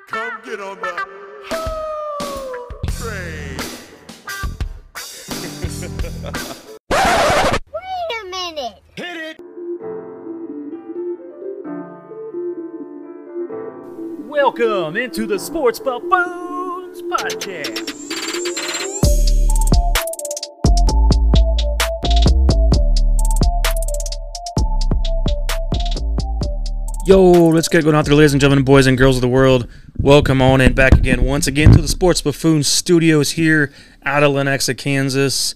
Come get on the train. Wait a minute. Hit it. Welcome into the Sports Buffoons Podcast. Yo, let's get going out there, ladies and gentlemen, boys and girls of the world. Welcome on and back again, once again, to the Sports Buffoons Studios here out of Lenexa, Kansas.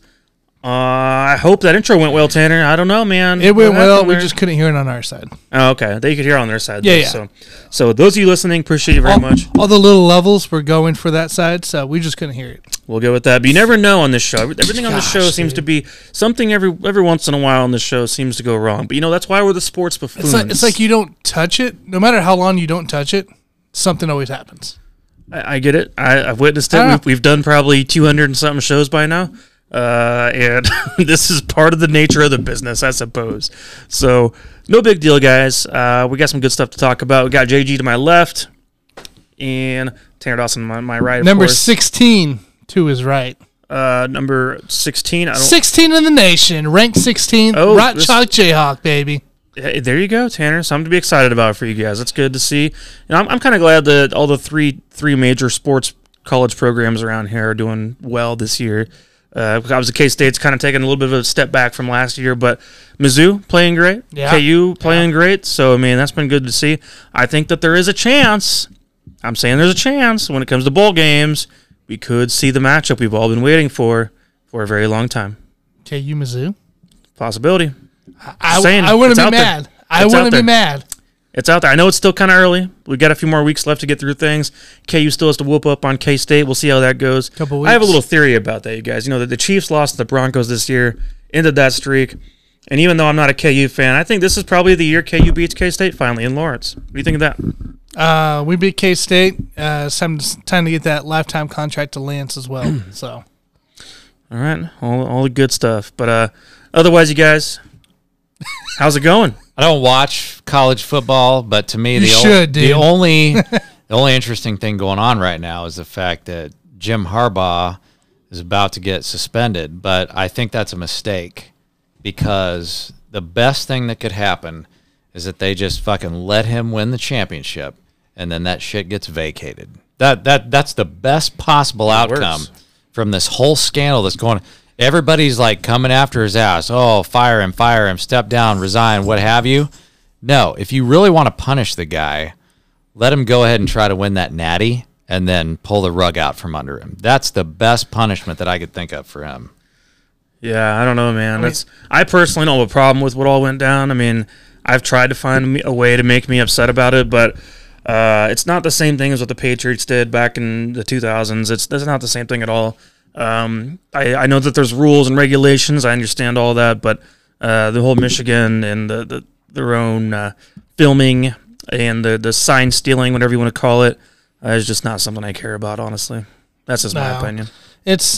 I hope that intro went well, Tanner. I don't know, man. It went well. We just couldn't hear it on our side. Oh, okay. They could hear it on their side. Yeah, though. yeah. So those of you listening, appreciate you very much. All the little levels were going for that side, so we just couldn't hear it. We'll go with that. But you never know on this show. Everything on the show seems to be something every once in a while on the show seems to go wrong. But, that's why we're the Sports Buffoons. It's like you don't touch it. No matter how long you don't touch it, something always happens. I get it. I've witnessed it. We've done probably 200 and something shows by now. And this is part of the nature of the business, I suppose. So, no big deal, guys. We got some good stuff to talk about. We got JG to my left and Tanner Dawson on my right. Number 16 to his right. Number 16. 16 in the nation, ranked 16th. Oh, Rock Chalk Jayhawk, baby. Hey, there you go, Tanner. Something to be excited about for you guys. That's good to see. And I'm kind of glad that all the three major sports college programs around here are doing well this year. Obviously, K-State's kind of taking a little bit of a step back from last year, but Mizzou playing great, KU playing great. So, that's been good to see. I think that there is a chance. I'm saying there's a chance when it comes to bowl games, we could see the matchup we've all been waiting for a very long time. KU Mizzou? Possibility. I wouldn't be mad. I wouldn't be mad. It's out there. I know it's still kind of early. We got a few more weeks left to get through things. KU still has to whoop up on K-State. We'll see how that goes. Couple weeks. I have a little theory about that, you guys. The Chiefs lost to the Broncos this year, ended that streak. And even though I'm not a KU fan, I think this is probably the year KU beats K-State finally in Lawrence. What do you think of that? We beat K-State. It's time to get that lifetime contract to Lance as well. So, all right, all the good stuff. But otherwise, you guys, how's it going? I don't watch college football, but to me, the only interesting thing going on right now is the fact that Jim Harbaugh is about to get suspended. But I think that's a mistake because the best thing that could happen is that they just fucking let him win the championship, and then that shit gets vacated. That's the best possible outcome from this whole scandal that's going on. Everybody's like coming after his ass. Oh, fire him, step down, resign, what have you. No, if you really want to punish the guy, let him go ahead and try to win that natty and then pull the rug out from under him. That's the best punishment that I could think of for him. Yeah, I don't know, man. I personally don't have a problem with what all went down. I've tried to find a way to make me upset about it, but it's not the same thing as what the Patriots did back in the 2000s. It's not the same thing at all. I know that there's rules and regulations. I understand all that, but the whole Michigan and their own filming and the sign stealing, whatever you want to call it, is just not something I care about, honestly. That's just my opinion. It's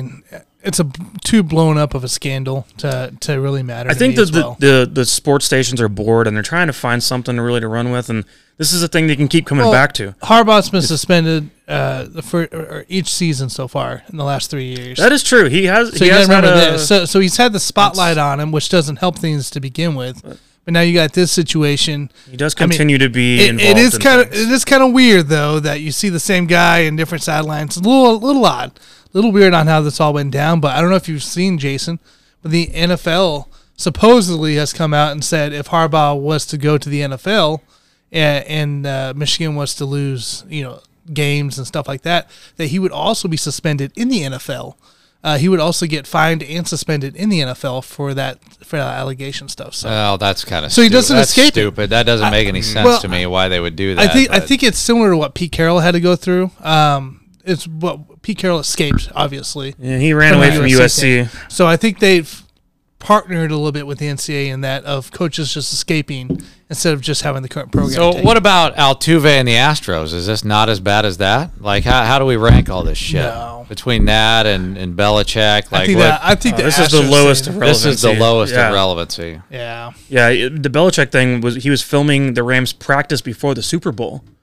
too blown up of a scandal to really matter. I think the sports stations are bored and they're trying to find something to run with, and this is a thing they can keep coming back to. Harbaugh's been suspended for each season so far in the last 3 years. That is true. He has. So you got to remember this. So he's had the spotlight on him, which doesn't help things to begin with. But now you got this situation. He does continue to be involved. It is kind of weird though that you see the same guy in different sidelines. It's a little odd, a little weird on how this all went down. But I don't know if you've seen, Jason, but the NFL supposedly has come out and said if Harbaugh was to go to the NFL and Michigan was to lose, games and stuff like that, that he would also be suspended in the NFL. He would also get fined and suspended in the NFL for that allegation stuff. So, well, that's kind of so he doesn't escape. Stupid. That doesn't make any sense to me. Why they would do that? I think it's similar to what Pete Carroll had to go through. It's what Pete Carroll escaped, obviously. Yeah, he ran away from USC. So I think they've partnered a little bit with the NCAA in that of coaches just escaping instead of just having the current program. So what about Altuve and the Astros? Is this not as bad as that? Like, how do we rank all this shit between that and Belichick? Like, I think this is the lowest of relevancy. This is the lowest of relevancy. Yeah. Yeah, the Belichick thing he was filming the Rams practice before the Super Bowl.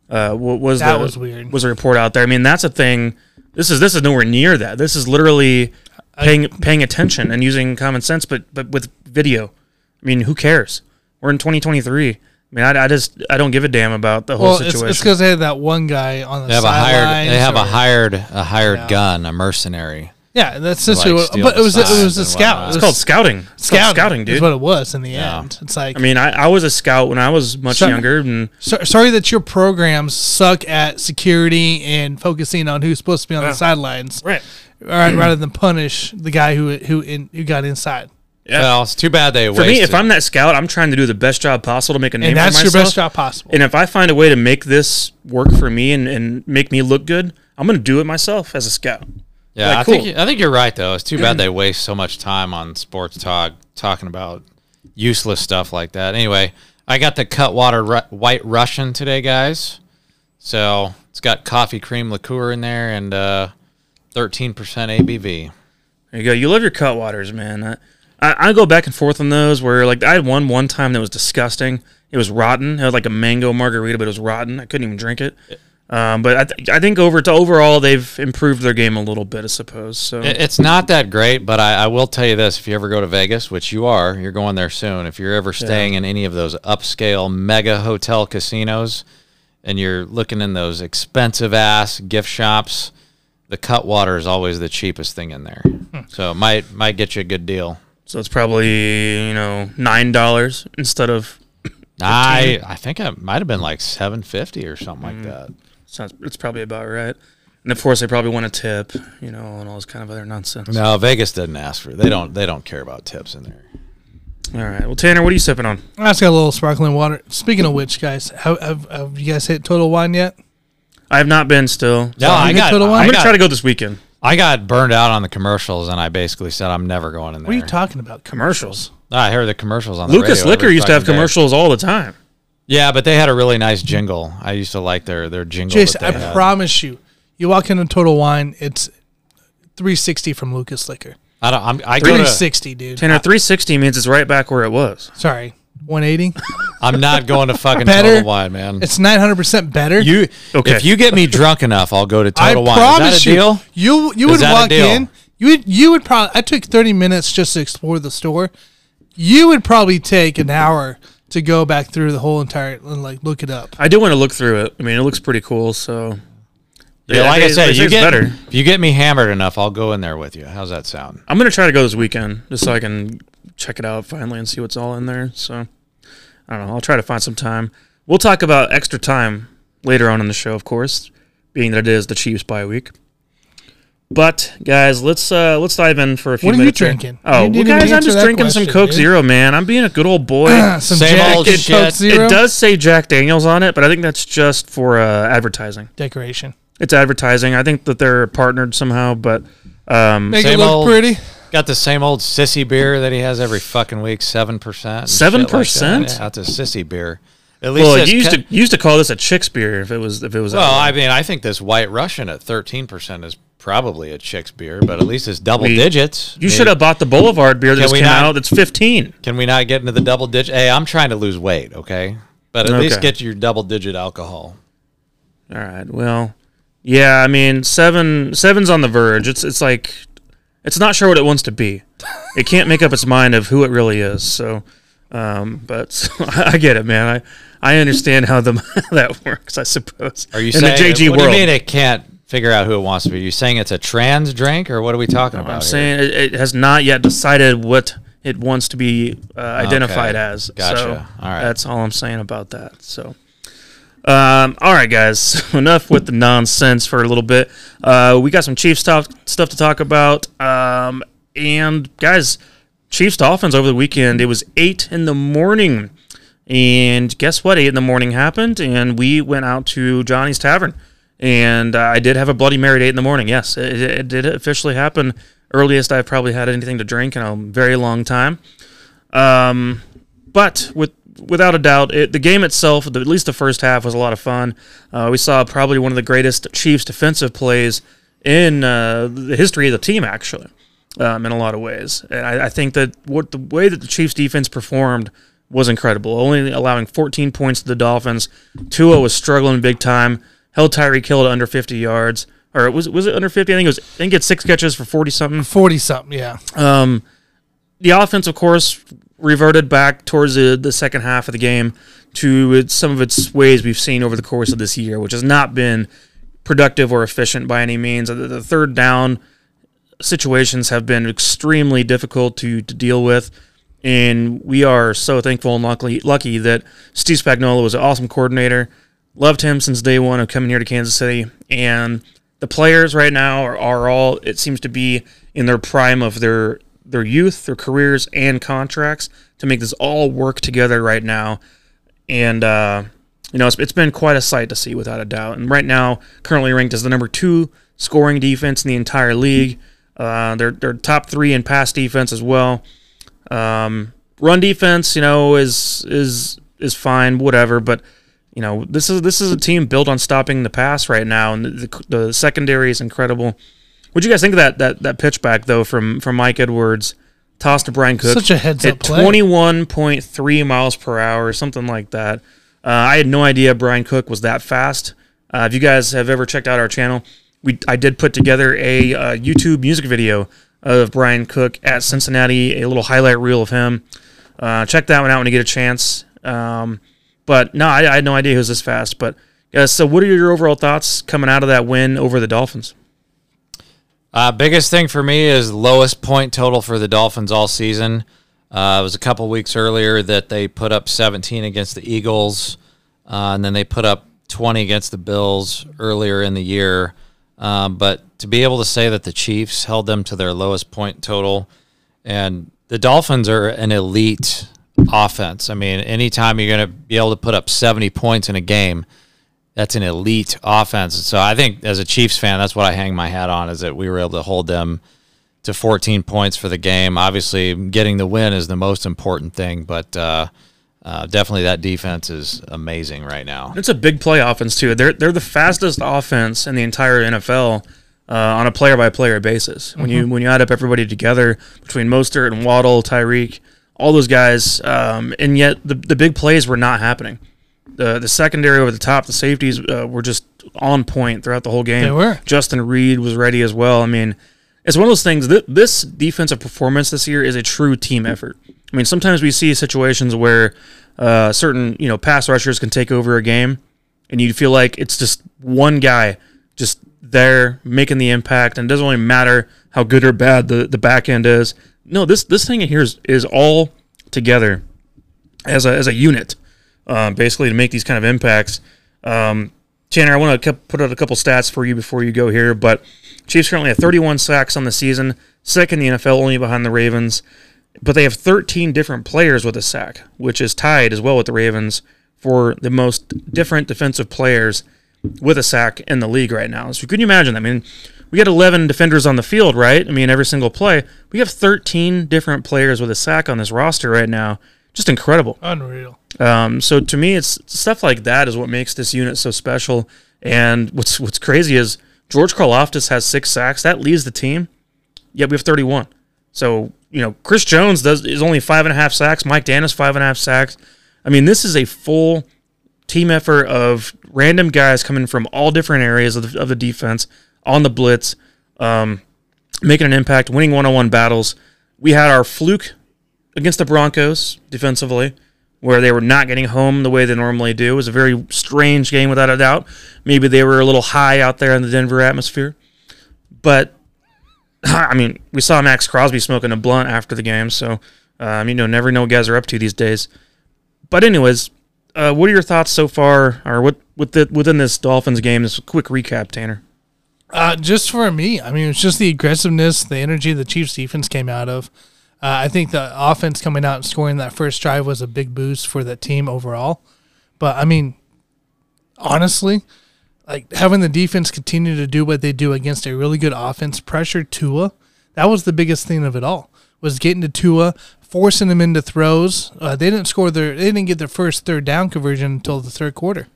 was weird. Was a report out there. I mean, that's a thing. This is nowhere near that. This is literally paying attention and using common sense, but with video. I mean, who cares? We're in 2023. I mean, I don't give a damn about the whole situation. It's because they had that one guy on the sidelines. They have a hired gun, a mercenary. Yeah, that's essentially what. But it was a scout. It's called scouting. Scouting, dude. Is what it was in the end. It's like, I mean, I was a scout when I was much younger. And sorry that your programs suck at security and focusing on who's supposed to be on the sidelines, right? Rather than punish the guy who got inside. Yeah. Well, it's too bad they wasted. For me, if I'm that scout, I'm trying to do the best job possible to make a name for myself. And that's your best job possible. And if I find a way to make this work for me and make me look good, I'm going to do it myself as a scout. Yeah, like, I think you're right, though. It's too bad they waste so much time on sports talk talking about useless stuff like that. Anyway, I got the Cutwater White Russian today, guys. So it's got coffee cream liqueur in there and 13% ABV. There you go. You love your Cutwaters, man. I go back and forth on those where, like, I had one time that was disgusting. It was rotten. It was like a mango margarita, but it was rotten. I couldn't even drink it. But I think overall they've improved their game a little bit, I suppose. So it's not that great, but I will tell you this: if you ever go to Vegas, which you're going there soon. If you're ever staying in any of those upscale mega hotel casinos, and you're looking in those expensive ass gift shops, the Cutwater is always the cheapest thing in there. So it might get you a good deal. So it's probably $9 instead of. I think it might have been like $7.50 or something like that. It's probably about right. And of course, they probably want a tip, and all this kind of other nonsense. No, Vegas doesn't ask for it. They don't care about tips in there. All right. Well, Tanner, what are you sipping on? I just got a little sparkling water. Speaking of which, guys, have you guys hit Total Wine yet? I have not been still. No, I'm going to try to go this weekend. I got burned out on the commercials, and I basically said I'm never going in there. What are you talking about? Commercials? I heard the commercials on the Lucas radio. Liquor used to have commercials all the time. Yeah, but they had a really nice jingle. I used to like their jingle. Jason, I promise you walk into Total Wine, it's 360 from Lucas Liquor. I 360, dude. Tanner, 360 means it's right back where it was. Sorry, 180. I'm not going to fucking Total Wine, man. It's 900% better. If you get me drunk enough, I'll go to Total Wine. Promise Is that a deal? You would walk in. You would probably. I took 30 minutes just to explore the store. You would probably take an hour to go back through the whole entire and look it up. I do want to look through it. I mean, it looks pretty cool. So, yeah, like I said, if you get me hammered enough, I'll go in there with you. How's that sound? I'm gonna try to go this weekend just so I can check it out finally and see what's all in there. So, I don't know. I'll try to find some time. We'll talk about extra time later on in the show, of course, being that it is the Chiefs bye week. But guys, let's dive in for a few minutes. What are you drinking? Oh, well, guys, I'm just drinking some Coke Zero, man. I'm being a good old boy. Some Same old shit. Coke Zero? It does say Jack Daniels on it, but I think that's just for advertising. Decoration. It's advertising. I think that they're partnered somehow, but make it look pretty. Got the same old sissy beer that he has every fucking week, 7%. 7%? Yeah, that's a sissy beer. At least well, you used to call this a chick's beer if it was. Well, I mean, I think this White Russian at 13% is probably a chick's beer, but at least it's double digits. You should have bought the Boulevard beer that just came out. That's 15. Can we not get into the double digit? Hey, I'm trying to lose weight, okay? But at least get your double digit alcohol. All right. Well, yeah. I mean, seven's on the verge. It's like it's not sure what it wants to be. It can't make up its mind of who it really is. So, but I get it, man. I understand how that works. I suppose. Are you in saying the JG what world? Do you mean it can't figure out who it wants to be? Are you saying it's a trans drink, or what are we talking about? I'm saying it has not yet decided what it wants to be identified as. Gotcha. So all right. That's all I'm saying about that. So, all right, guys. Enough with the nonsense for a little bit. We got some Chiefs stuff to talk about. And guys, Chiefs Dolphins over the weekend. It was 8 a.m. And guess what? 8 a.m. happened, and we went out to Johnny's Tavern. And I did have a Bloody Mary at 8 a.m. Yes, it did officially happen. Earliest I've probably had anything to drink in a very long time. But without a doubt, the game itself, at least the first half, was a lot of fun. We saw probably one of the greatest Chiefs defensive plays in the history of the team, actually, in a lot of ways. And I think that the way that the Chiefs defense performed was incredible, only allowing 14 points to the Dolphins. Tua was struggling big time, held Tyreek Hill to under 50 yards. Or was it under 50? I think it's 6 catches for 40-something. 40-something, yeah. The offense, of course, reverted back towards the second half of the game to some of its ways we've seen over the course of this year, which has not been productive or efficient by any means. The third down situations have been extremely difficult to deal with, and we are so thankful and lucky that Steve Spagnuolo was an awesome coordinator. Loved him since day one of coming here to Kansas City, and the players right now are all, it seems to be, in their prime of their youth, their careers, and contracts to make this all work together right now. And, it's been quite a sight to see without a doubt. And right now, currently ranked as the number 2 scoring defense in the entire league. They're top 3 in pass defense as well. Run defense, is fine, whatever. But, this is a team built on stopping the pass right now. And the secondary is incredible. What'd you guys think of that pitch back, though, from Mike Edwards, tossed to Brian Cook? Such a heads-up play. 21.3 miles per hour, something like that. I had no idea Brian Cook was that fast. If you guys have ever checked out our channel, I did put together a YouTube music video of Brian Cook at Cincinnati, a little highlight reel of him. Check that one out when you get a chance. But no, I had no idea he was this fast. But so what are your overall thoughts coming out of that win over the Dolphins? Biggest thing for me is lowest point total for the Dolphins all season. It was a couple weeks earlier that they put up 17 against the Eagles, and then they put up 20 against the Bills earlier in the year. But to be able to say that the Chiefs held them to their lowest point total, and the Dolphins are an elite offense. I mean, anytime you're going to be able to put up 70 points in a game, that's an elite offense. So I think as a Chiefs fan, that's what I hang my hat on, is that we were able to hold them to 14 points for the game. Obviously, getting the win is the most important thing, but definitely that defense is amazing right now. It's a big play offense, too. They're the fastest offense in the entire NFL on a player-by-player basis. When you add up everybody together between Mostert and Waddle, Tyreek, all those guys, and yet the big plays were not happening. The secondary over the top, the safeties were just on point throughout the whole game. They were. Justin Reed was ready as well. I mean, it's one of those things. This defensive performance this year is a true team effort. I mean, sometimes we see situations where certain pass rushers can take over a game, and you feel like it's just one guy just there making the impact, and it doesn't really matter how good or bad the back end is. No, this thing here is all together as a unit. Basically to make these kind of impacts. Tanner, I want to put out a couple stats for you before you go here, but Chiefs currently have 31 sacks on the season, second in the NFL, only behind the Ravens, but they have 13 different players with a sack, which is tied as well with the Ravens for the most different defensive players with a sack in the league right now. So can you imagine? I mean, we got 11 defenders on the field, right? I mean, every single play. We have 13 different players with a sack on this roster right now. Just incredible. Unreal. So to me, it's stuff like that is what makes this unit so special. And what's crazy is George Karlaftis has 6 sacks. That leads the team. Yet we have 31. So, Chris Jones is only 5.5 sacks. Mike Danis, 5.5 sacks. I mean, this is a full team effort of random guys coming from all different areas of the defense on the blitz, making an impact, winning one-on-one battles. We had our fluke against the Broncos defensively, where they were not getting home the way they normally do. It was a very strange game without a doubt. Maybe they were a little high out there in the Denver atmosphere. But, I mean, we saw Max Crosby smoking a blunt after the game, so, never know what guys are up to these days. But anyways, what are your thoughts so far, or within this Dolphins game? This quick recap, Tanner. Just for me, I mean, it's just the aggressiveness, the energy the Chiefs defense came out of. I think the offense coming out and scoring that first drive was a big boost for that team overall. But, I mean, honestly, like having the defense continue to do what they do against a really good offense, pressure Tua, that was the biggest thing of it all, was getting to Tua, forcing him into throws. They didn't get their first third down conversion until the third quarter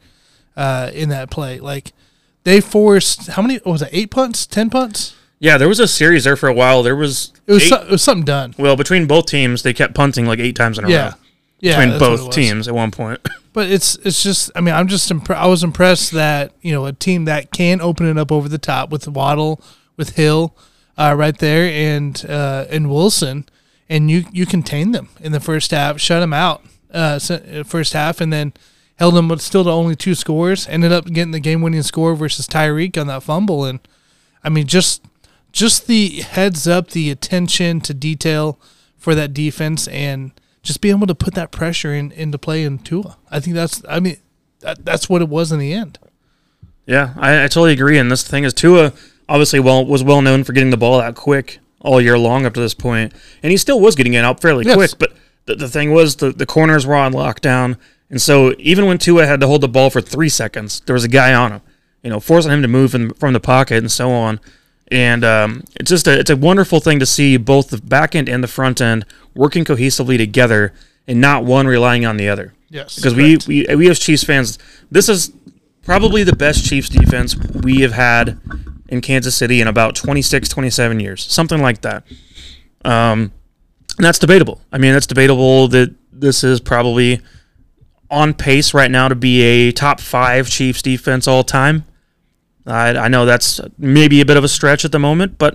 in that play. Like, they forced, how many, was it 8 punts, 10 punts? Yeah, there was a series there for a while. It was something done. Well, between both teams, they kept punting like 8 times in a row. between that's what it both was. teams at one point. But it's just, I mean, I was impressed that, a team that can open it up over the top with Waddle, with Hill right there, and Wilson, and you contained them in the first half, shut them out first half, and then held them still to only 2 scores, ended up getting the game-winning score versus Tyreek on that fumble. And, I mean, just the heads up, the attention to detail for that defense, and just being able to put that pressure into play in Tua. I think that's what it was in the end. Yeah, I totally agree. And this thing is, Tua obviously was well known for getting the ball out quick all year long up to this point, and he still was getting it out fairly quick. But the thing was, the corners were on lockdown, and so even when Tua had to hold the ball for 3 seconds, there was a guy on him, forcing him to move from the pocket and so on. And it's a wonderful thing to see both the back end and the front end working cohesively together and not one relying on the other. Yes, because we as Chiefs fans, this is probably the best Chiefs defense we have had in Kansas City in about 26, 27 years, something like that. And that's debatable. I mean, that's debatable that this is probably on pace right now to be a top 5 Chiefs defense all time. I know that's maybe a bit of a stretch at the moment, but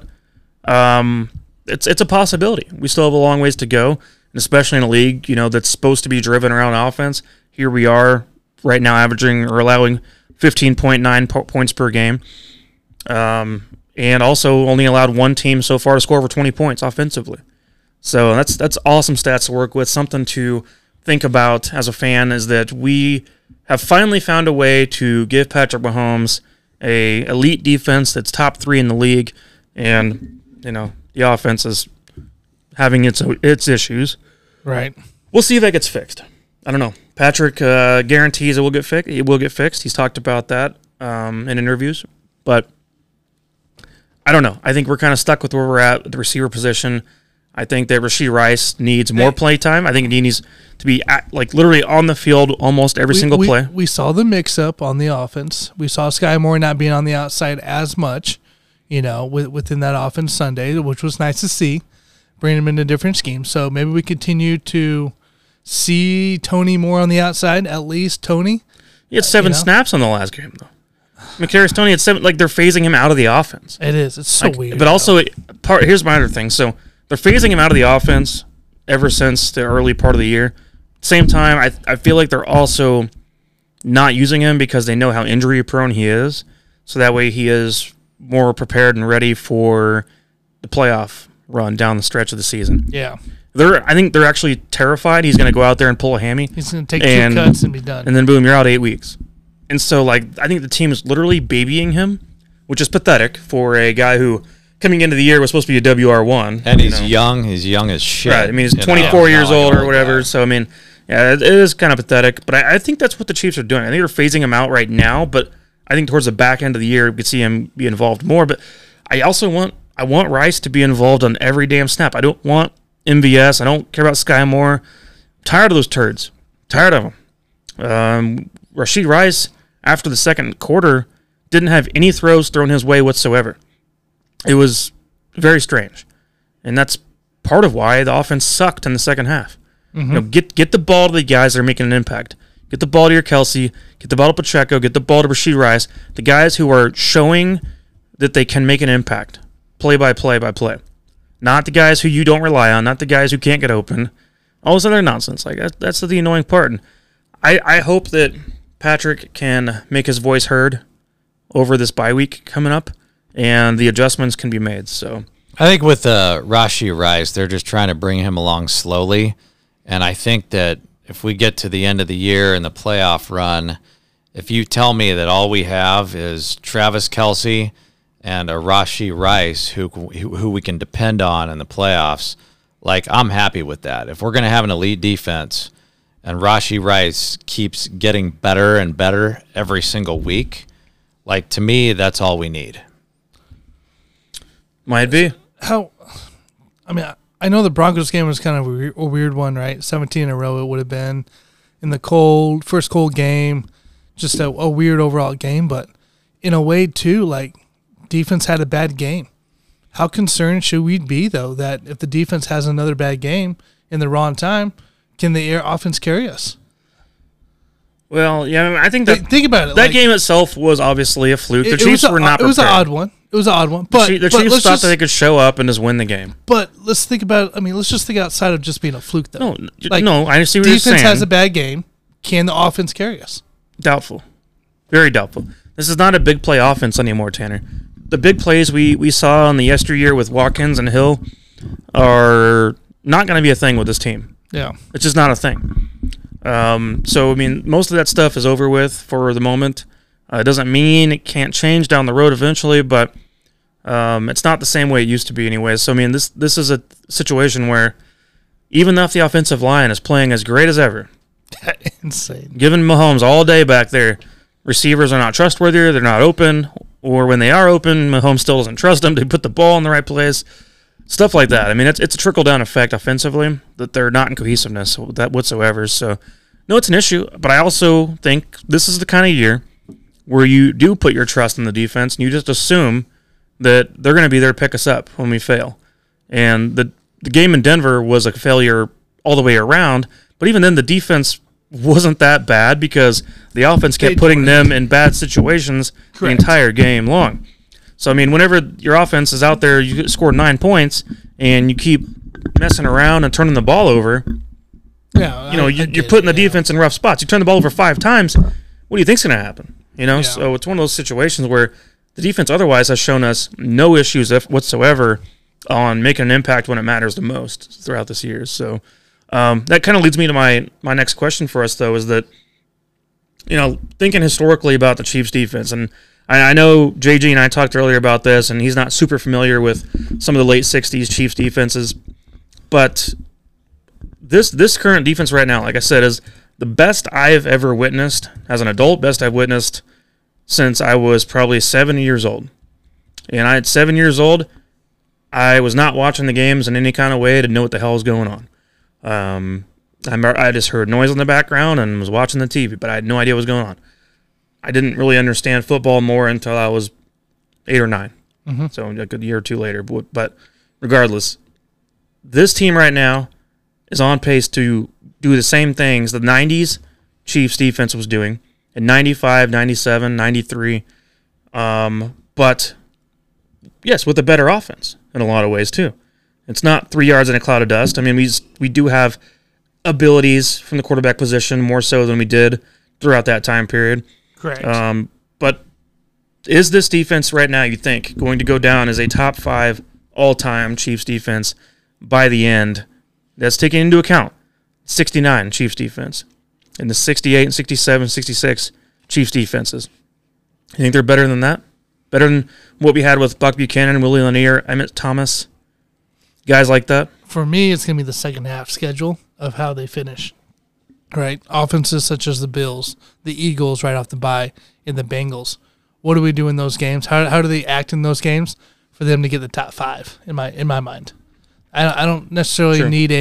it's a possibility. We still have a long ways to go, and especially in a league that's supposed to be driven around offense. Here we are right now averaging or allowing 15.9 points per game, and also only allowed one team so far to score over 20 points offensively. So that's awesome stats to work with. Something to think about as a fan is that we have finally found a way to give Patrick Mahomes a elite defense that's top 3 in the league, and the offense is having its issues. Right. We'll see if that gets fixed. I don't know. Patrick guarantees it will get fixed. It will get fixed. He's talked about that in interviews, but I don't know. I think we're kind of stuck with where we're at the receiver position. I think that Rashee Rice needs more play time. I think he needs to be literally on the field almost every single play. We saw the mix-up on the offense. We saw Sky Moore not being on the outside as much, within that offense Sunday, which was nice to see, bringing him into different schemes. So maybe we continue to see Tony more on the outside, at least Tony. He had 7 snaps on the last game, though. Kadarius Toney had 7. They're phasing him out of the offense. It is. It's so weird. But also, here's my other thing. So they're phasing him out of the offense ever since the early part of the year. Same time, I feel like they're also not using him because they know how injury prone he is. So that way he is more prepared and ready for the playoff run down the stretch of the season. Yeah. I think they're actually terrified he's going to go out there and pull a hammy. He's going to take 2 cuts and be done. And then boom, you're out 8 weeks. And so I think the team is literally babying him, which is pathetic for a guy who coming into the year was supposed to be a WR1. And he's young. He's young as shit. Right. I mean, he's 24 years old or whatever. So, I mean, yeah, it is kind of pathetic. But I think that's what the Chiefs are doing. I think they're phasing him out right now. But I think towards the back end of the year, we could see him be involved more. But I also want Rice to be involved on every damn snap. I don't want MVS. I don't care about Sky Moore. I'm tired of those turds. Tired of them. Rashee Rice, after the second quarter, didn't have any throws thrown his way whatsoever. It was very strange. And that's part of why the offense sucked in the second half. Mm-hmm. Get the ball to the guys that are making an impact. Get the ball to your Kelsey. Get the ball to Pacheco. Get the ball to Rashee Rice. The guys who are showing that they can make an impact. Play by play by play. Not the guys who you don't rely on. Not the guys who can't get open. All this other nonsense. That's the annoying part. And I hope that Patrick can make his voice heard over this bye week coming up, and the adjustments can be made. So I think with Rashee Rice, they're just trying to bring him along slowly, and I think that if we get to the end of the year and the playoff run, if you tell me that all we have is Travis Kelce and a Rashee Rice who we can depend on in the playoffs, I'm happy with that. If we're going to have an elite defense and Rashee Rice keeps getting better and better every single week, to me, that's all we need. Might be. I know the Broncos game was kind of a weird one, right? 17 in a row it would have been in the first cold game, just a weird overall game. But in a way, too, defense had a bad game. How concerned should we be, though, that if the defense has another bad game in the wrong time, Can the air offense carry us? Well, yeah, I mean, I think that Think about it. that game itself was obviously a fluke. The Chiefs were not prepared. It was an odd one. It was an odd one. But the Chiefs thought that they could show up and just win the game. But let's think about. I mean, let's just think outside of just being a fluke, though. No, I see what you're saying. Defense has a bad game. Can the offense carry us? Doubtful, very doubtful. This is not a big play offense anymore, Tanner. The big plays we saw in the yesteryear with Watkins and Hill are not going to be a thing with this team. Yeah, it's just not a thing. So, I mean, most of that stuff is over with for the moment. It doesn't mean it can't change down the road eventually, but it's not the same way it used to be anyway. So, I mean, this is a situation where even if the offensive line is playing as great as ever, insane. Giving Mahomes all day back there, receivers are not trustworthy, they're not open, or when they are open, Mahomes still doesn't trust them to put the ball in the right place. Stuff like that. I mean, it's a trickle-down effect offensively that they're not in cohesiveness whatsoever. So, no, it's an issue. But I also think this is the kind of year where you do put your trust in the defense and you just assume that they're going to be there to pick us up when we fail. And the game in Denver was a failure all the way around. But even then, the defense wasn't that bad because the offense kept putting them in bad situations the entire game long. So, I mean, whenever your offense is out there, you score 9 points, and you keep messing around and turning the ball over, you're putting the defense in rough spots. You turn the ball over 5 times, what do you think's going to happen? So it's one of those situations where the defense otherwise has shown us no issues whatsoever on making an impact when it matters the most throughout this year. So that kind of leads me to my next question for us, though, is that, thinking historically about the Chiefs' defense, and I know JG and I talked earlier about this, and he's not super familiar with some of the late 60s Chiefs defenses, but this current defense right now, like I said, is the best I've ever witnessed as an adult, best I've witnessed since I was probably 7 years old. And at 7 years old, I was not watching the games in any kind of way to know what the hell was going on. I just heard noise in the background and was watching the TV, but I had no idea what was going on. I didn't really understand football more until I was 8 or 9. Mm-hmm. So like a year or two later. But regardless, this team right now is on pace to do the same things the 90s Chiefs defense was doing in 95, 97, 93. But, yes, with a better offense in a lot of ways too. It's not 3 yards in a cloud of dust. I mean, we do have abilities from the quarterback position more so than we did throughout that time period. Correct. But is this defense right now, you think, going to go down as a top 5 all-time Chiefs defense by the end? That's taking into account 69 Chiefs defense and the 68 and 67, 66 Chiefs defenses. You think they're better than that? Better than what we had with Buck Buchanan, Willie Lanier, Emmett Thomas, guys like that? For me, it's going to be the second half schedule of how they finish. Right, offenses such as the Bills, the Eagles right off the bye, and the Bengals. What do we do in those games? How do they act in those games for them to get the top 5? In my mind, I don't necessarily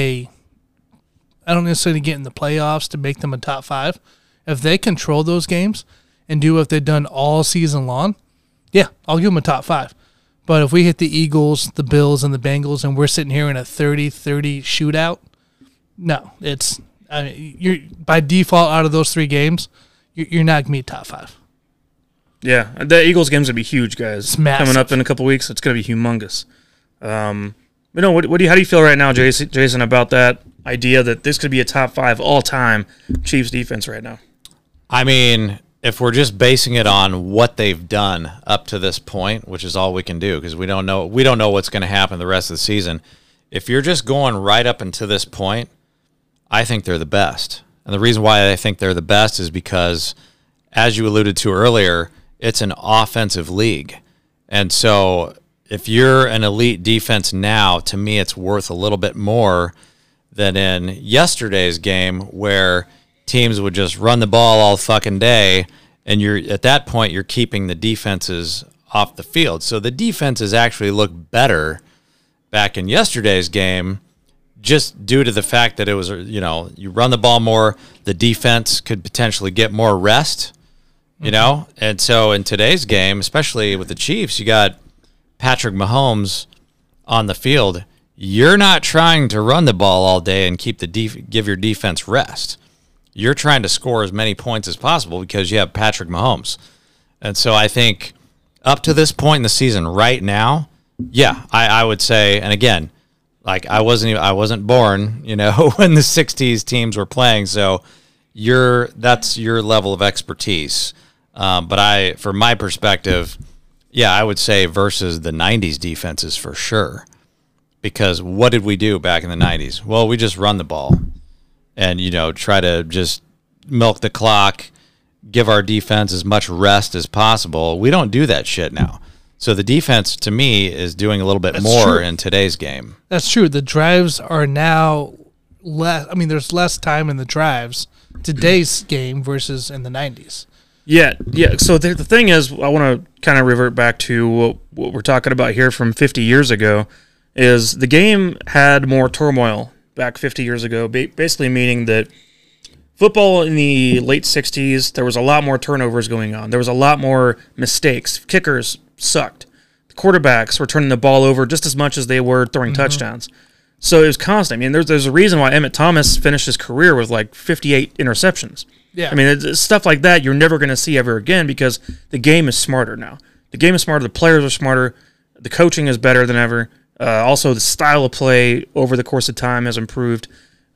I don't necessarily get in the playoffs to make them a top 5. If they control those games and do what they've done all season long, yeah, I'll give them a top 5. But if we hit the Eagles, the Bills, and the Bengals, and we're sitting here in a 30-30 shootout, no, it's. You're by default out of those 3 games, you're not gonna be top 5. Yeah, the Eagles game's gonna be huge, guys. Coming up in a couple weeks, it's gonna be humongous. How do you feel right now, Jason, about that idea that this could be a top 5 all-time Chiefs defense right now? I mean, if we're just basing it on what they've done up to this point, which is all we can do because we don't know what's going to happen the rest of the season. If you're just going right up until this point, I think they're the best. And the reason why I think they're the best is because, as you alluded to earlier, it's an offensive league. And so if you're an elite defense now, to me it's worth a little bit more than in yesterday's game where teams would just run the ball all fucking day, and at that point you're keeping the defenses off the field. So the defenses actually look better back in yesterday's game just due to the fact that it was, you run the ball more, the defense could potentially get more rest, And so in today's game, especially with the Chiefs, you got Patrick Mahomes on the field. you're not trying to run the ball all day and keep give your defense rest. You're trying to score as many points as possible because you have Patrick Mahomes. And so I think up to this point in the season right now, yeah, I would say, and again, like I wasn't born, when the 60s teams were playing, so that's your level of expertise. But from my perspective, yeah, I would say versus the 90s defenses for sure. Because what did we do back in the 90s? Well, we just run the ball and, try to just milk the clock, give our defense as much rest as possible. We don't do that shit now. So the defense, to me, is doing a little bit more in today's game. That's true. The drives are now less. I mean, there's less time in the drives today's game versus in the 90s. Yeah. So the thing is, I want to kind of revert back to what we're talking about here from 50 years ago, is the game had more turmoil back 50 years ago, basically meaning that football in the late 60s, there was a lot more turnovers going on. There was a lot more mistakes. Kickers sucked. The quarterbacks were turning the ball over just as much as they were throwing touchdowns. So it was constant. I mean, there's a reason why Emmett Thomas finished his career with like 58 interceptions. Yeah. I mean, it's stuff like that you're never going to see ever again because the game is smarter now. The game is smarter. The players are smarter. The coaching is better than ever. Also, the style of play over the course of time has improved.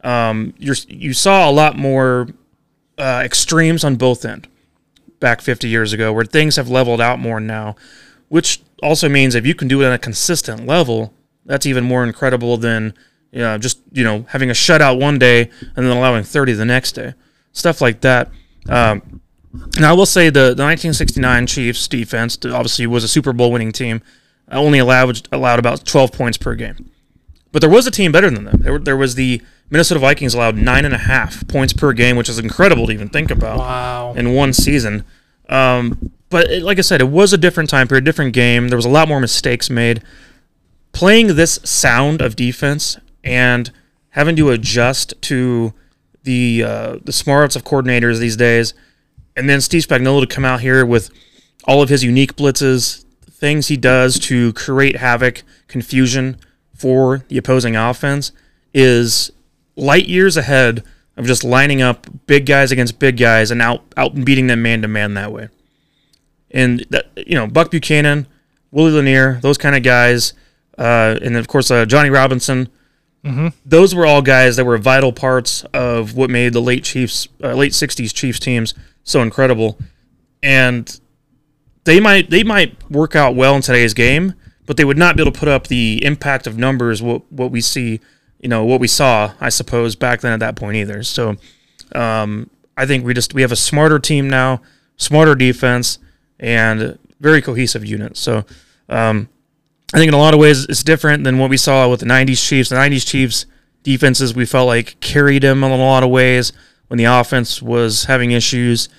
You saw a lot more extremes on both ends back 50 years ago, where things have leveled out more now, which also means if you can do it at a consistent level, that's even more incredible than just having a shutout one day and then allowing 30 the next day, stuff like that. Now, I will say the 1969 Chiefs defense obviously was a Super Bowl winning team. Only allowed about 12 points per game. But there was a team better than them. There was the Minnesota Vikings allowed 9.5 points per game, which is incredible to even think about in one season. But like I said, it was a different time period, different game. There was a lot more mistakes made. Playing this sound of defense and having to adjust to the smarts of coordinators these days, and then Steve Spagnuolo to come out here with all of his unique blitzes, things he does to create havoc, confusion for the opposing offense, is light years ahead of just lining up big guys against big guys and out beating them man to man that way. And that, Buck Buchanan, Willie Lanier, those kind of guys, and of course Johnny Robinson. Mm-hmm. Those were all guys that were vital parts of what made the late 60s Chiefs teams so incredible. And they might work out well in today's game, but they would not be able to put up the impact of numbers what we see, what we saw, I suppose, back then at that point either. So I think we have a smarter team now, smarter defense, and very cohesive unit. So I think in a lot of ways it's different than what we saw with the 90s Chiefs. The 90s Chiefs defenses, we felt like carried them in a lot of ways when the offense was having issues.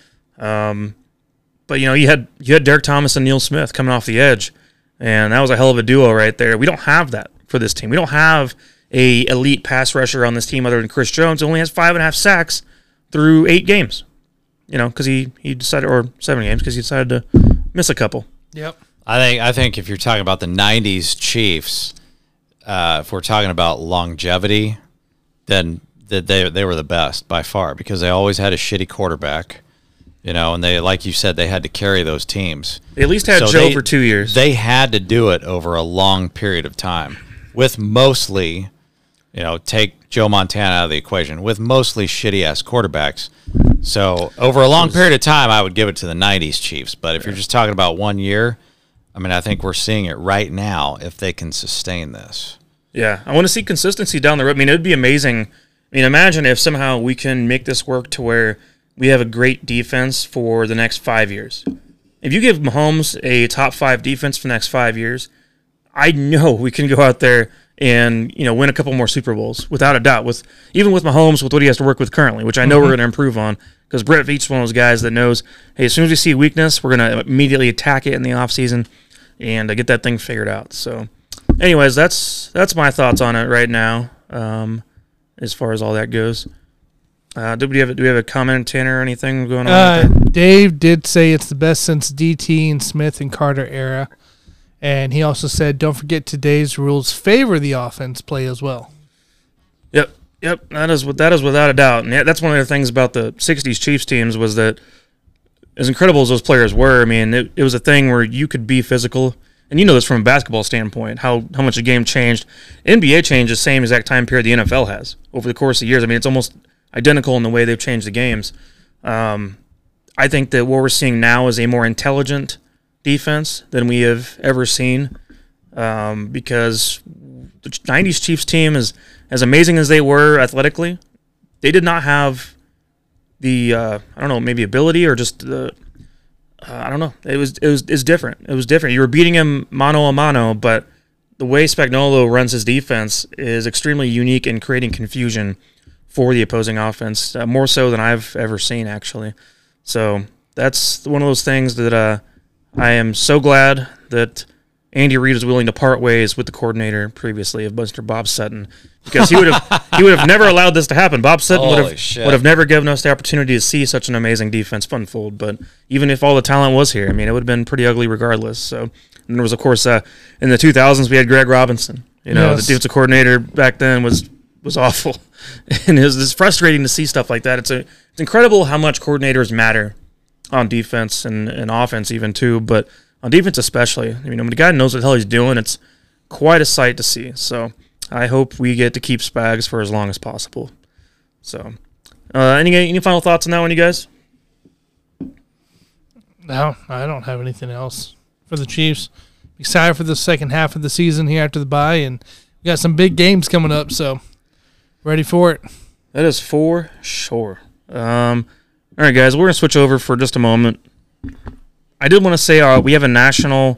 But you had Derek Thomas and Neil Smith coming off the edge, and that was a hell of a duo right there. We don't have that for this team. We don't have a elite pass rusher on this team other than Chris Jones, who only has 5.5 sacks through 8 games. Because he decided, or 7 games, because he decided to miss a couple. Yep. I think if you're talking about the 90s Chiefs, if we're talking about longevity, then they were the best by far because they always had a shitty quarterback. And they, like you said, they had to carry those teams. They at least had Joe for 2 years. They had to do it over a long period of time with mostly, take Joe Montana out of the equation, with mostly shitty-ass quarterbacks. So over a long period of time, I would give it to the 90s Chiefs. But if you're just talking about 1 year, I think we're seeing it right now if they can sustain this. Yeah, I want to see consistency down the road. It would be amazing. Imagine if somehow we can make this work to where we have a great defense for the next 5 years. If you give Mahomes a top 5 defense for the next 5 years, I know we can go out there and win a couple more Super Bowls without a doubt. Even with Mahomes, with what he has to work with currently, which I know we're going to improve on, because Brett Veach's one of those guys that knows, hey, as soon as we see weakness, we're going to immediately attack it in the offseason and get that thing figured out. So, anyways, that's my thoughts on it right now, as far as all that goes. Do we have a comment, Tanner, or anything going on? Dave did say it's the best since DT and Smith and Carter era. And he also said, don't forget today's rules favor the offense play as well. Yep. That is without a doubt. And that's one of the things about the 60s Chiefs teams was that as incredible as those players were, I mean, it was a thing where you could be physical. And you know this from a basketball standpoint, how much the game changed. NBA changed the same exact time period the NFL has over the course of years. I mean, it's almost identical in the way they've changed the games. I think that what we're seeing now is a more intelligent defense than we have ever seen, because the 90s Chiefs team is as amazing as they were athletically. They did not have the I don't know, maybe ability or just the I don't know. It was different. It was different. You were beating him mano a mano, but the way Spagnuolo runs his defense is extremely unique in creating confusion for the opposing offense, more so than I've ever seen, actually. So that's one of those things that I am so glad that Andy Reid was willing to part ways with the coordinator previously of Mr. Bob Sutton, because he would have never allowed this to happen. Bob Sutton would have never given us the opportunity to see such an amazing defense unfold. But even if all the talent was here, I mean, it would have been pretty ugly regardless. So, and there was, of course, in the 2000s we had Greg Robinson. You know, the defensive coordinator back then was awful, and it's frustrating to see stuff like that. It's incredible how much coordinators matter on defense and offense even too, but on defense especially. I mean, when the guy knows what the hell he's doing, it's quite a sight to see. So I hope we get to keep Spags for as long as possible. So any final thoughts on that one, you guys? No, I don't have anything else for the Chiefs. Excited for the second half of the season here after the bye, and we got some big games coming up, so ready for it. That is for sure. All right, guys, we're going to switch over for just a moment. I did want to say we have a national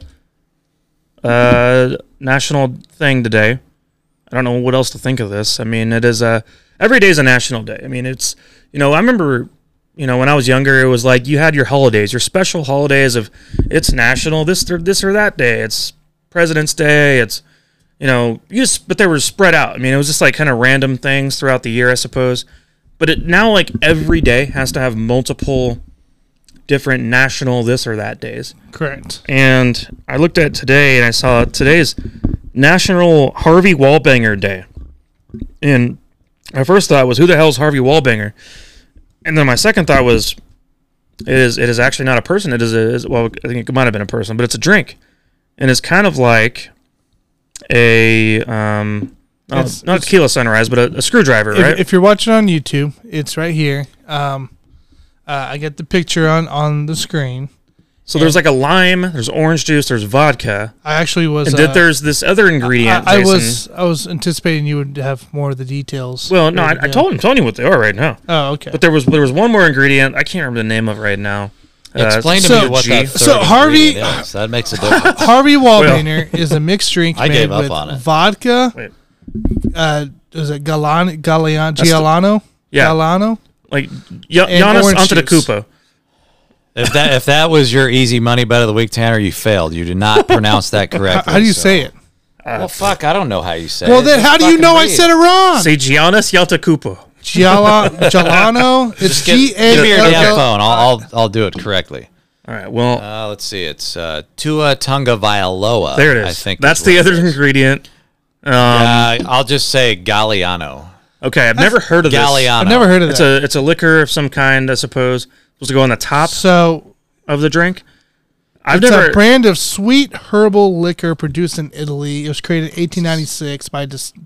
thing today. I don't know what else to think of this. I mean, it is every day is a national day. I mean, it's, I remember, when I was younger, it was like you had your holidays, your special holidays of it's national this or that day. It's President's Day. It's, but they were spread out. I mean, it was just like kind of random things throughout the year, I suppose. But now, like, every day has to have multiple different national this or that days. Correct. And I looked at today, and I saw today's National Harvey Wallbanger Day. And my first thought was, who the hell is Harvey Wallbanger? And then my second thought was, it is actually not a person. It is well, I think it might have been a person, but it's a drink. And it's kind of like a... not a tequila sunrise, but a screwdriver, right? If you're watching on YouTube, it's right here. I get the picture on the screen. So there's like a lime, there's orange juice, there's vodka. I actually was... And then there's this other ingredient, I was anticipating you would have more of the details. Well, no, I'm telling you what they are right now. Oh, okay. But there was one more ingredient. I can't remember the name of it right now. Explain to me what that third Harvey is. That makes a difference. Harvey Wallbanger is a mixed drink I made gave up with on it. vodka... Wait. Is it Giuliano? Yeah. Giuliano? Like Giannis Antetokounmpo. If that was your easy money bet of the week, Tanner, you failed. You did not pronounce that correctly. How do you say it? Well, fuck, I don't know how you say it. Well, then how do you know I said it wrong? Say Giannis Antetokounmpo. Giuliano? It's give me your damn phone. I'll do it correctly. All right, well. Let's see. It's Tua Tagovailoa. There it is. I think that's the other ingredient. I'll just say Galliano. Okay, I've never heard of Galliano. this. I've never heard of that. It's a liquor of some kind, I suppose. Supposed to go on the top of the drink. It's a brand of sweet herbal liquor produced in Italy. It was created in 1896 by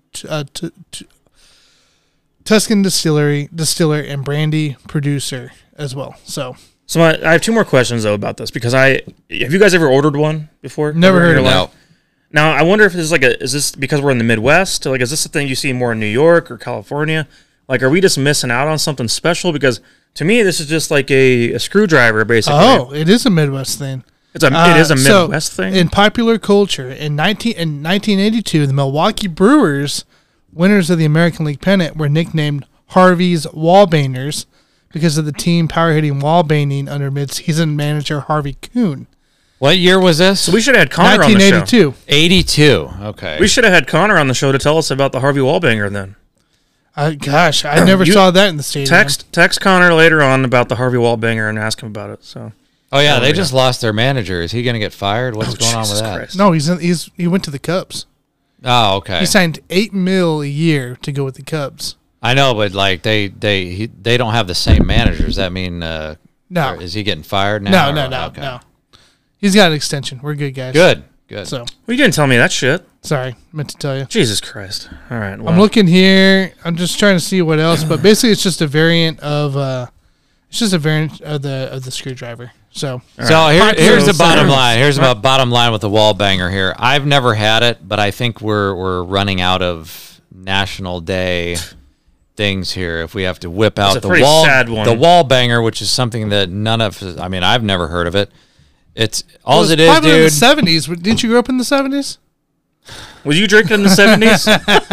Tuscan distiller and brandy producer as well. So I have two more questions though about this, because have you guys ever ordered one before? Never heard of it. No. Now, I wonder if this is this because we're in the Midwest? Like, is this a thing you see more in New York or California? Like, are we just missing out on something special? Because to me, this is just like a screwdriver, basically. Oh, it is a Midwest thing. It is a Midwest thing? In popular culture, in 1982, the Milwaukee Brewers, winners of the American League pennant, were nicknamed Harvey's Wallbangers because of the team power hitting wallbanging under midseason manager Harvey Kuhn. What year was this? So we should have had Connor on the show. 1982. 82. Okay. We should have had Connor on the show to tell us about the Harvey Wallbanger then. Gosh, I never saw that in the stadium. Text Connor later on about the Harvey Wallbanger and ask him about it. So Oh yeah, they yeah. just lost their manager. Is he going to get fired? What's going on with Jesus that? Christ. No, he went to the Cubs. Oh, okay. He signed $8 million a year to go with the Cubs. I know, but like they don't have the same manager. Does that mean No. or is he getting fired now? No. He's got an extension. We're good, guys. Good. So, Well, you didn't tell me that shit. sorry, meant to tell you. Jesus Christ. All right. Well, I'm looking here. I'm just trying to see what else, but basically, it's just a variant of the screwdriver. So, So here's the So- bottom line. Here's the bottom line with the wall banger here. I've never had it, but I think we're running out of National Day things here. If we have to whip out a pretty sad one. the wall banger, which is something that none of us, I mean, I've never heard of it. It's all it it is, popular in the dude. 70s. Didn't you grow up in the 70s? was you drinking in the 70s?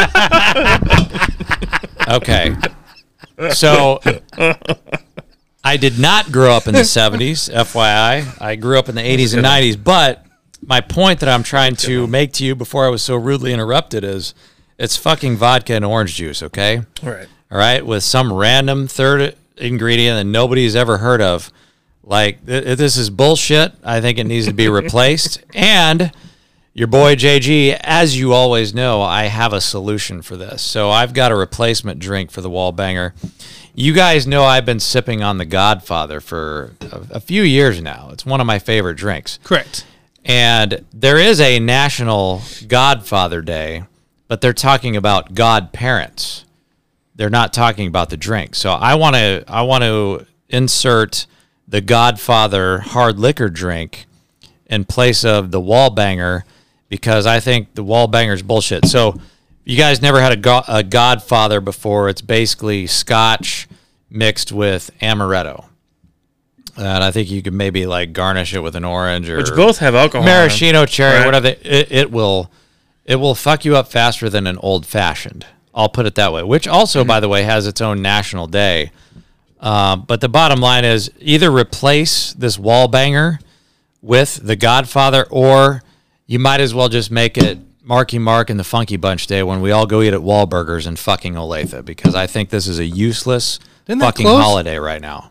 Okay. So I did not grow up in the 70s, FYI. I grew up in the 80s and 90s. But my point that I'm trying to make to you before I was so rudely interrupted is it's fucking vodka and orange juice, okay? All right. All right? With some random third ingredient that nobody's ever heard of. Like, this is bullshit. I think it needs to be replaced. And your boy JG, as you always know, I have a solution for this. So I've got a replacement drink for the wall banger. You guys know I've been sipping on the Godfather for a few years now. It's one of my favorite drinks. Correct. And there is a National Godfather Day, but they're talking about godparents. They're not talking about the drink. So I want to insert the Godfather hard liquor drink in place of the wall banger because I think the wall banger is bullshit. So you guys never had a Godfather before. It's basically Scotch mixed with amaretto. And I think you could maybe like garnish it with an orange or Which both have alcohol. in them. maraschino cherry, Right. whatever. It will fuck you up faster than an old fashioned. I'll put it that way. Which also, by the way, has its own national day. But the bottom line is either replace this wall banger with the Godfather, or you might as well just make it Marky Mark and the Funky Bunch Day when we all go eat at Wahlburgers in fucking Olathe, because I think this is a useless Didn't that fucking close? holiday right now.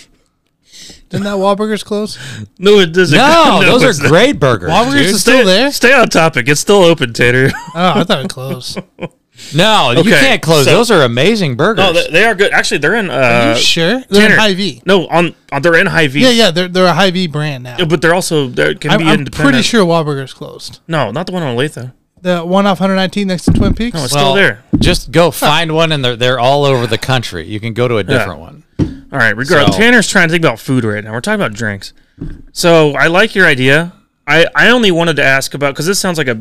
Didn't that Wahlburgers close? No, it doesn't. No, those it's are not. great burgers. Wahlburgers dude. is still there? Stay on topic. It's still open, Tater. Oh, I thought it closed. No, you Okay, can't close. so- those are amazing burgers. No, they are good. Actually, they're in. Are you sure? They're Tanner, in Hy-Vee. No, they're in Hy-Vee. Yeah, they're a Hy-Vee brand now. But they're also they can be I'm independent. pretty sure Wahlburgers closed. No, not the one on Olathe. The one off 119 next to Twin Peaks. No, it's still there. Just go find one, and they're all over the country. You can go to a different one. All right, regardless, So- Tanner's trying to think about food right now. We're talking about drinks. So I like your idea. I only wanted to ask about, because this sounds like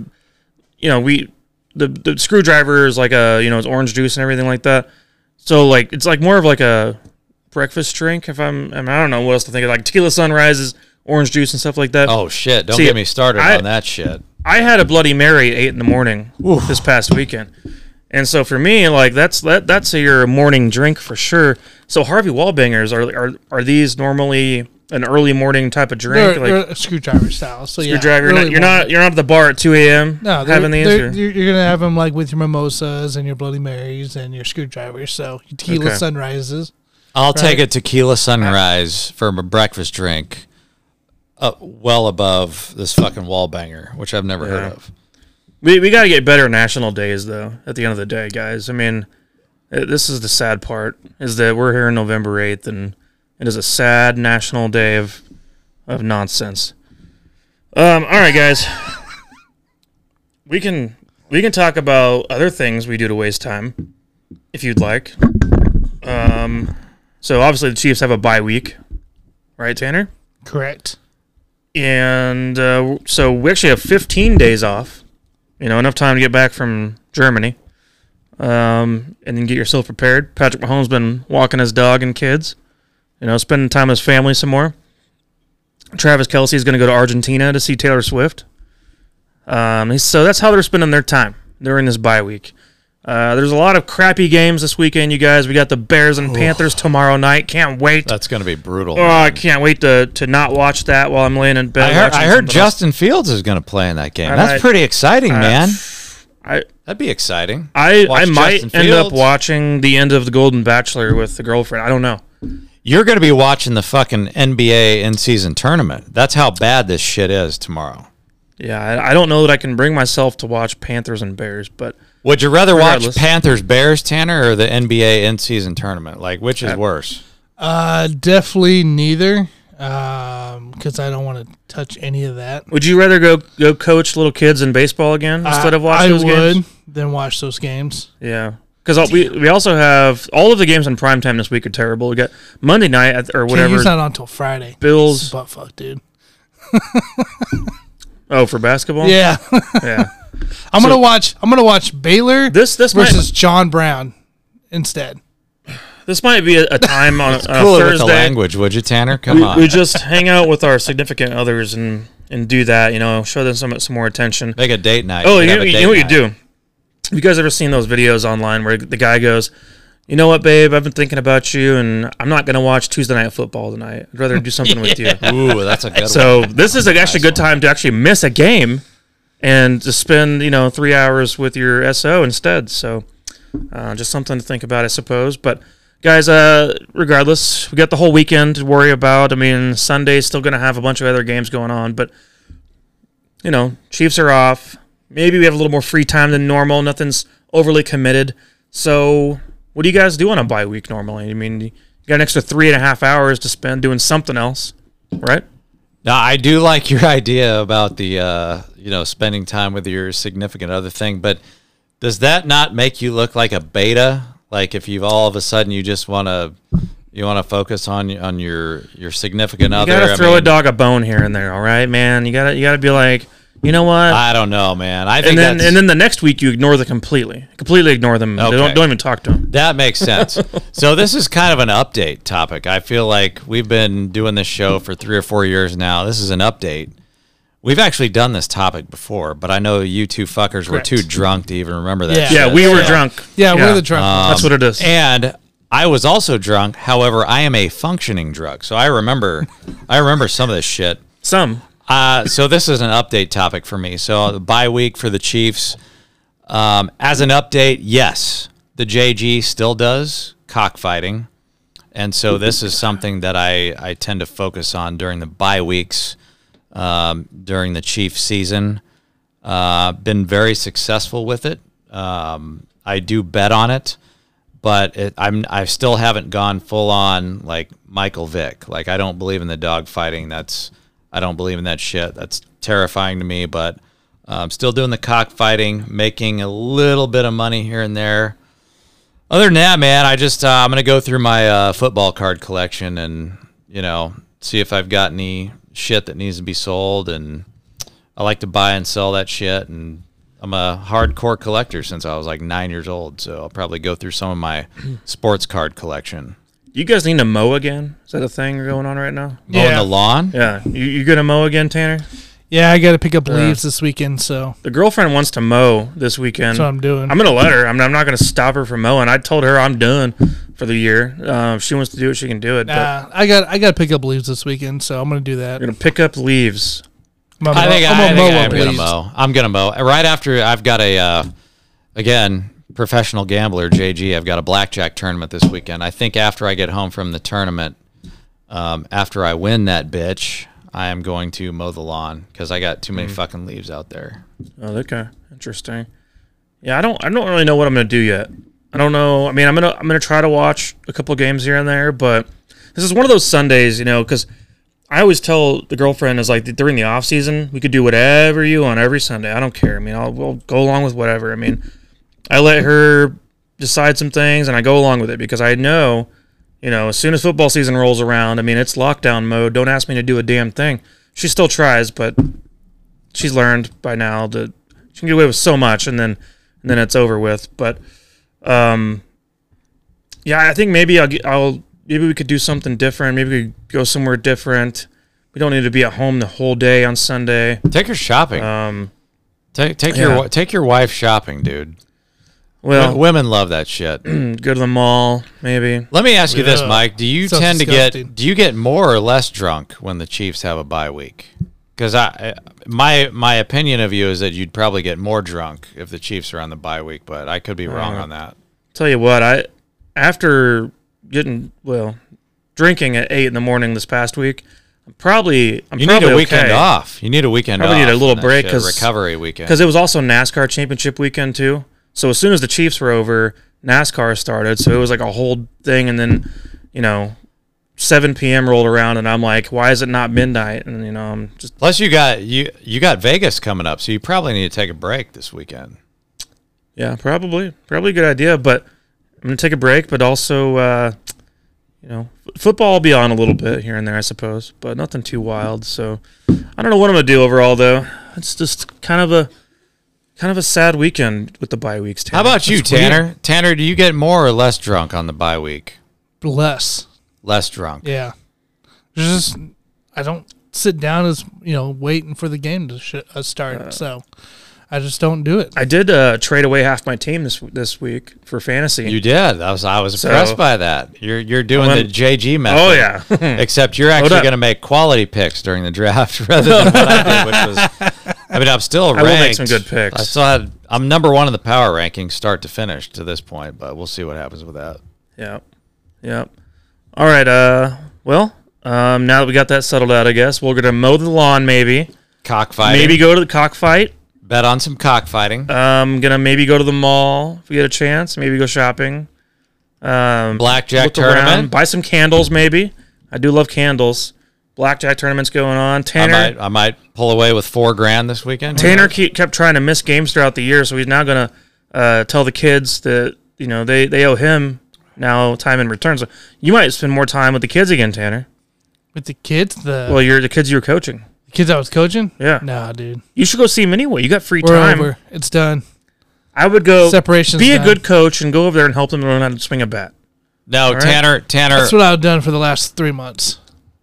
the screwdriver is like it's orange juice and everything like that. So like it's like more of like a breakfast drink. I don't know what else to think of, like tequila sunrises, orange juice and stuff like that. Oh shit! Don't See, get me started I- on that shit. I had a Bloody Mary at 8 in the morning this past weekend. And so for me, like that's your morning drink for sure. So Harvey Wallbangers are these normally an early morning type of drink? They're Like a screwdriver style. So yeah, screwdriver. early You're morning. not at the bar at 2 a.m. No, having these. Or? you're gonna have them like with your mimosas and your Bloody Marys and your screwdrivers. So your tequila Okay. sunrises. I'll take Right. a tequila sunrise for my breakfast drink, well above this fucking wall banger, which I've never heard of. We got to get better national days though. At the end of the day, guys. I mean, this is the sad part is that we're here on November 8th, and it is a sad national day of nonsense. All right, guys. We can talk about other things we do to waste time, if you'd like. So obviously the Chiefs have a bye week, right, Tanner? Correct. And so we actually have 15 days off. Enough time to get back from Germany, and then get yourself prepared. Patrick Mahomes been walking his dog and kids, spending time with his family some more. Travis Kelce is going to go to Argentina to see Taylor Swift. So that's how they're spending their time during this bye week. There's a lot of crappy games this weekend, you guys. We got the Bears and Panthers tomorrow night. Can't wait. That's going to be brutal. Oh, I can't wait to not watch that while I'm laying in bed. I watching heard something else. Justin Fields is going to play in that game. I That's might- pretty exciting, man. I That'd be exciting. I Watch might Justin end up Fields. watching the end of The Golden Bachelor with the girlfriend. I don't know. You're going to be watching the fucking NBA in-season tournament. That's how bad this shit is tomorrow. Yeah, I don't know that I can bring myself to watch Panthers and Bears, but would you rather watch regardless. Panthers Bears, Tanner, or the NBA in-season tournament? Like, which is worse? Definitely neither. Because I don't want to touch any of that. Would you rather go coach little kids in baseball again instead of watch those games? I would than watch those games. Yeah. Because we also have all of the games in primetime this week are terrible. We got Monday night or whatever. He's not on until Friday. Bills. Butt fuck, dude. Oh, for basketball? Yeah. Yeah. I'm gonna watch Baylor This versus John Brown instead. This might be a time on a Cool it with the Thursday. language, would you, Tanner? Come on. We just hang out with our significant others and do that. Show them some more attention. Make a date night. Oh, could you have a know date what you night. do? Have you guys ever seen those videos online where the guy goes, "You know what, babe? I've been thinking about you, and I'm not going to watch Tuesday Night Football tonight. I'd rather do something with you." Ooh, that's a good one. So this is actually a good time to actually miss a game and to spend 3 hours with your SO instead. So just something to think about, I suppose. But guys, regardless, we got the whole weekend to worry about. I mean, Sunday's still going to have a bunch of other games going on, but Chiefs are off. Maybe we have a little more free time than normal. Nothing's overly committed. So what do you guys do on a bye week normally? I mean, you got an extra 3.5 hours to spend doing something else, right? Now, I do like your idea about the, spending time with your significant other thing, but does that not make you look like a beta? Like if you've all of a sudden you just want to focus on your significant other? You gotta throw a dog a bone here and there, all right, man. You gotta be like, you know what? I don't know, man. I think and then the next week you ignore them completely ignore them. Okay. Don't even talk to them. That makes sense. So this is kind of an update topic. I feel like we've been doing this show for 3 or 4 years now. This is an update. We've actually done this topic before, but I know you two fuckers were too drunk to even remember that. Yeah. shit. We were drunk. Yeah, we're the drunk. That's what it is. And I was also drunk. However, I am a functioning drunk, so I remember some of this shit. Some. So this is an update topic for me. So the bye week for the Chiefs. As an update, yes, the JG still does cockfighting. And so this is something that I tend to focus on during the bye weeks, during the Chiefs season. Been very successful with it. I do bet on it, but I still haven't gone full on like Michael Vick. Like I don't believe in the dog fighting. I don't believe in that shit. That's terrifying to me, but I'm still doing the cockfighting, making a little bit of money here and there. Other than that, man, I'm going to go through my football card collection and, see if I've got any shit that needs to be sold. And I like to buy and sell that shit. And I'm a hardcore collector since I was like 9 years old. So I'll probably go through some of my sports card collection. You guys need to mow again? Is that a thing going on right now? Mowing the lawn? Yeah. You gonna mow again, Tanner? Yeah, I got to pick up leaves this weekend, so The girlfriend wants to mow this weekend. that's what I'm doing. I'm gonna let her. I'm not gonna stop her from mowing. I told her I'm done for the year. If she wants to do it, she can do it. But I got to pick up leaves this weekend, so I'm going to do that. you're gonna pick up leaves. I think I'm up going to leaves. mow. I'm going to mow. Right after I've got again, professional gambler, JG, I've got a blackjack tournament this weekend. I think after I get home from the tournament, after I win that bitch, I am going to mow the lawn because I got too many fucking leaves out there. Oh, okay. Interesting. Yeah, I don't really know what I'm gonna do yet. I don't know. I mean, I'm gonna try to watch a couple games here and there, but this is one of those Sundays, because I always tell the girlfriend is like during the off season we could do whatever you want every Sunday. I don't care. I mean, we'll go along with whatever. I mean, I let her decide some things and I go along with it because I know, as soon as football season rolls around, I mean, it's lockdown mode. Don't ask me to do a damn thing. She still tries, but she's learned by now that she can get away with so much, and then it's over with. But yeah, I think maybe maybe we could do something different. Maybe we could go somewhere different. We don't need to be at home the whole day on Sunday. Take her shopping. Take your wife shopping, dude. Well, women love that shit. go to the mall, maybe. Let me ask you this, Mike. Do you Sounds tend to disgusting. do you get more or less drunk when the Chiefs have a bye week? Because my opinion of you is that you'd probably get more drunk if the Chiefs are on the bye week, but I could be wrong on that. Tell you what, after getting drinking at 8 in the morning this past week. I'm probably need a weekend off. You need a weekend off. Probably need a little break recovery weekend. Because it was also NASCAR championship weekend too. So as soon as the Chiefs were over, NASCAR started. So it was like a whole thing, and then 7 p.m. rolled around, and I'm like, why is it not midnight? And I'm just plus you got Vegas coming up, so you probably need to take a break this weekend. Yeah, probably a good idea. But I'm gonna take a break, but also football will be on a little bit here and there, I suppose, but nothing too wild. So I don't know what I'm gonna do overall, though. It's just kind of a sad weekend with the bye weeks. Tanner. How about you, That's Tanner? weird. Tanner, do you get more or less drunk on the bye week? Less. Less drunk. Yeah. I don't sit down as waiting for the game to start. So I just don't do it. I did trade away half my team this week for fantasy. You did. I was impressed by that. You're doing the JG method. Oh yeah. Except you're actually going to make quality picks during the draft rather than what I did, which was. I mean, I'm still ranked. I will make some good picks. I'm number one in the power rankings, start to finish to this point, but we'll see what happens with that. Yep. All right. Well, now that we got that settled out, I guess we're gonna mow the lawn, maybe. Cockfighting. Maybe go to the cockfight. Bet on some cockfighting. Gonna maybe go to the mall if we get a chance. Maybe go shopping. Blackjack tournament. Around, buy some candles, maybe. I do love candles. Blackjack tournament's going on. Tanner, I might pull away with $4,000 this weekend. Tanner kept trying to miss games throughout the year, so he's now gonna tell the kids that they owe him now time in return. So you might spend more time with the kids again, Tanner. With the kids? You're the kids you were coaching. The kids I was coaching? Yeah. Nah, dude. You should go see them anyway. You got free We're time. over. It's done. I would go. Separation's be a done. good coach and go over there and help them learn how to swing a bat. No, right. Tanner. That's what I've done for the last 3 months.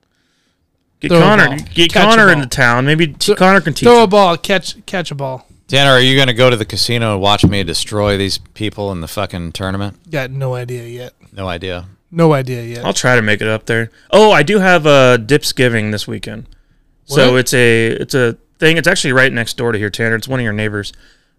Get Throw a Connor. ball. Get Catch a Connor ball. into town. Maybe Connor can teach. Throw him. a ball. Catch a ball. Tanner, are you going to go to the casino and watch me destroy these people in the fucking tournament? Got no idea yet. No idea. No idea yet. I'll try to make it up there. Oh, I do have Dipsgiving this weekend. So What? it's a thing. It's actually right next door to here, Tanner. It's one of your neighbors.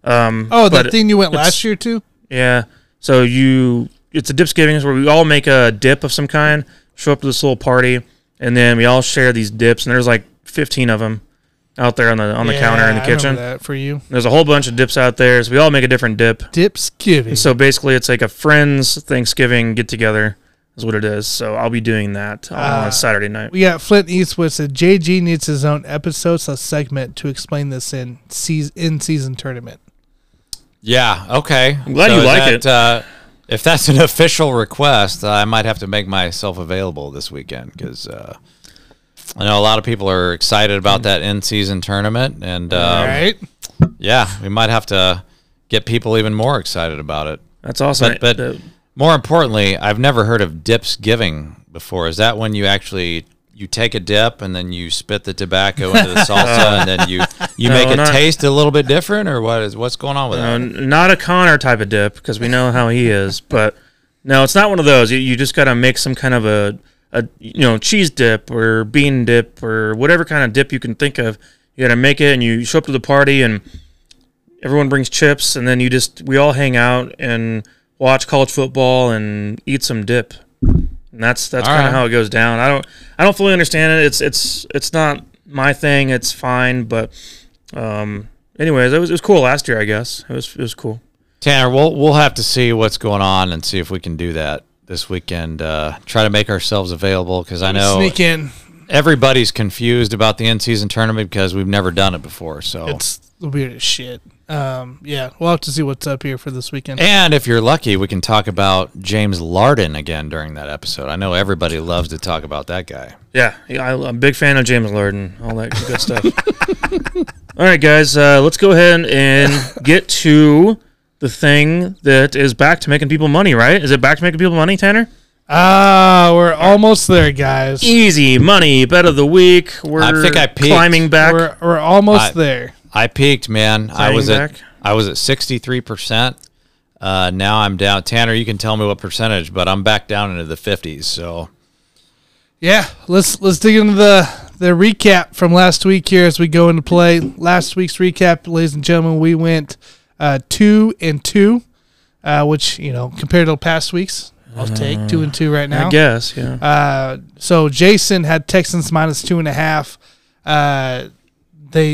The thing you went last year to? Yeah. So it's a Dipsgiving where we all make a dip of some kind, show up to this little party, and then we all share these dips. And there's like 15 of them out there on the counter in the I kitchen. remember that for you. There's a whole bunch of dips out there, so we all make a different dip. Dipsgiving. So basically, it's like a friends Thanksgiving get together is what it is. So I'll be doing that on a Saturday night. We got Flint Eastwood said JG needs his own episode/segment to explain this in season tournament. Yeah, okay. I'm glad you like it. If that's an official request, I might have to make myself available this weekend because I know a lot of people are excited about that in-season tournament. And All right. yeah, we might have to get people even more excited about it. That's awesome. But more importantly, I've never heard of Dipsgiving before. Is that when you take a dip and then you spit the tobacco into the salsa and then you make it taste a little bit different, or what's going on with that? Not a Connor type of dip because we know how he is, but no, it's not one of those. You just got to make some kind of a cheese dip or bean dip or whatever kind of dip you can think of. You got to make it, and you show up to the party and everyone brings chips, and then we all hang out and watch college football and eat some dip. And that's kind of how it goes down. I don't fully understand it. It's not my thing. It's fine, but anyways, it was cool last year. I guess it was cool. Tanner, we'll have to see what's going on and see if we can do that this weekend. Try to make ourselves available because I know Sneak in. everybody's confused about the in-season tournament because we've never done it before. So It's the weirdest shit. Yeah, we'll have to see what's up here for this weekend. and if you're lucky, we can talk about James Larden again during that episode. I know everybody loves to talk about that guy. Yeah, I'm a big fan of James Larden, all that good stuff. All right, guys, let's go ahead and get to the thing that is back to making people money, right? Is it back to making people money, Tanner? We're almost there, guys. Easy money, bet of the week. I think I peaked. Climbing back. We're almost there. I peaked, man. I was back. at 63%. Now I'm down. Tanner, you can tell me what percentage, but I'm back down into the 50s. So Yeah, let's dig into the recap from last week here as we go into play. Last week's recap, ladies and gentlemen, we went 2-2, which compared to past weeks, I'll take 2-2 right now. I guess, yeah. So Jason had Texans minus 2.5. They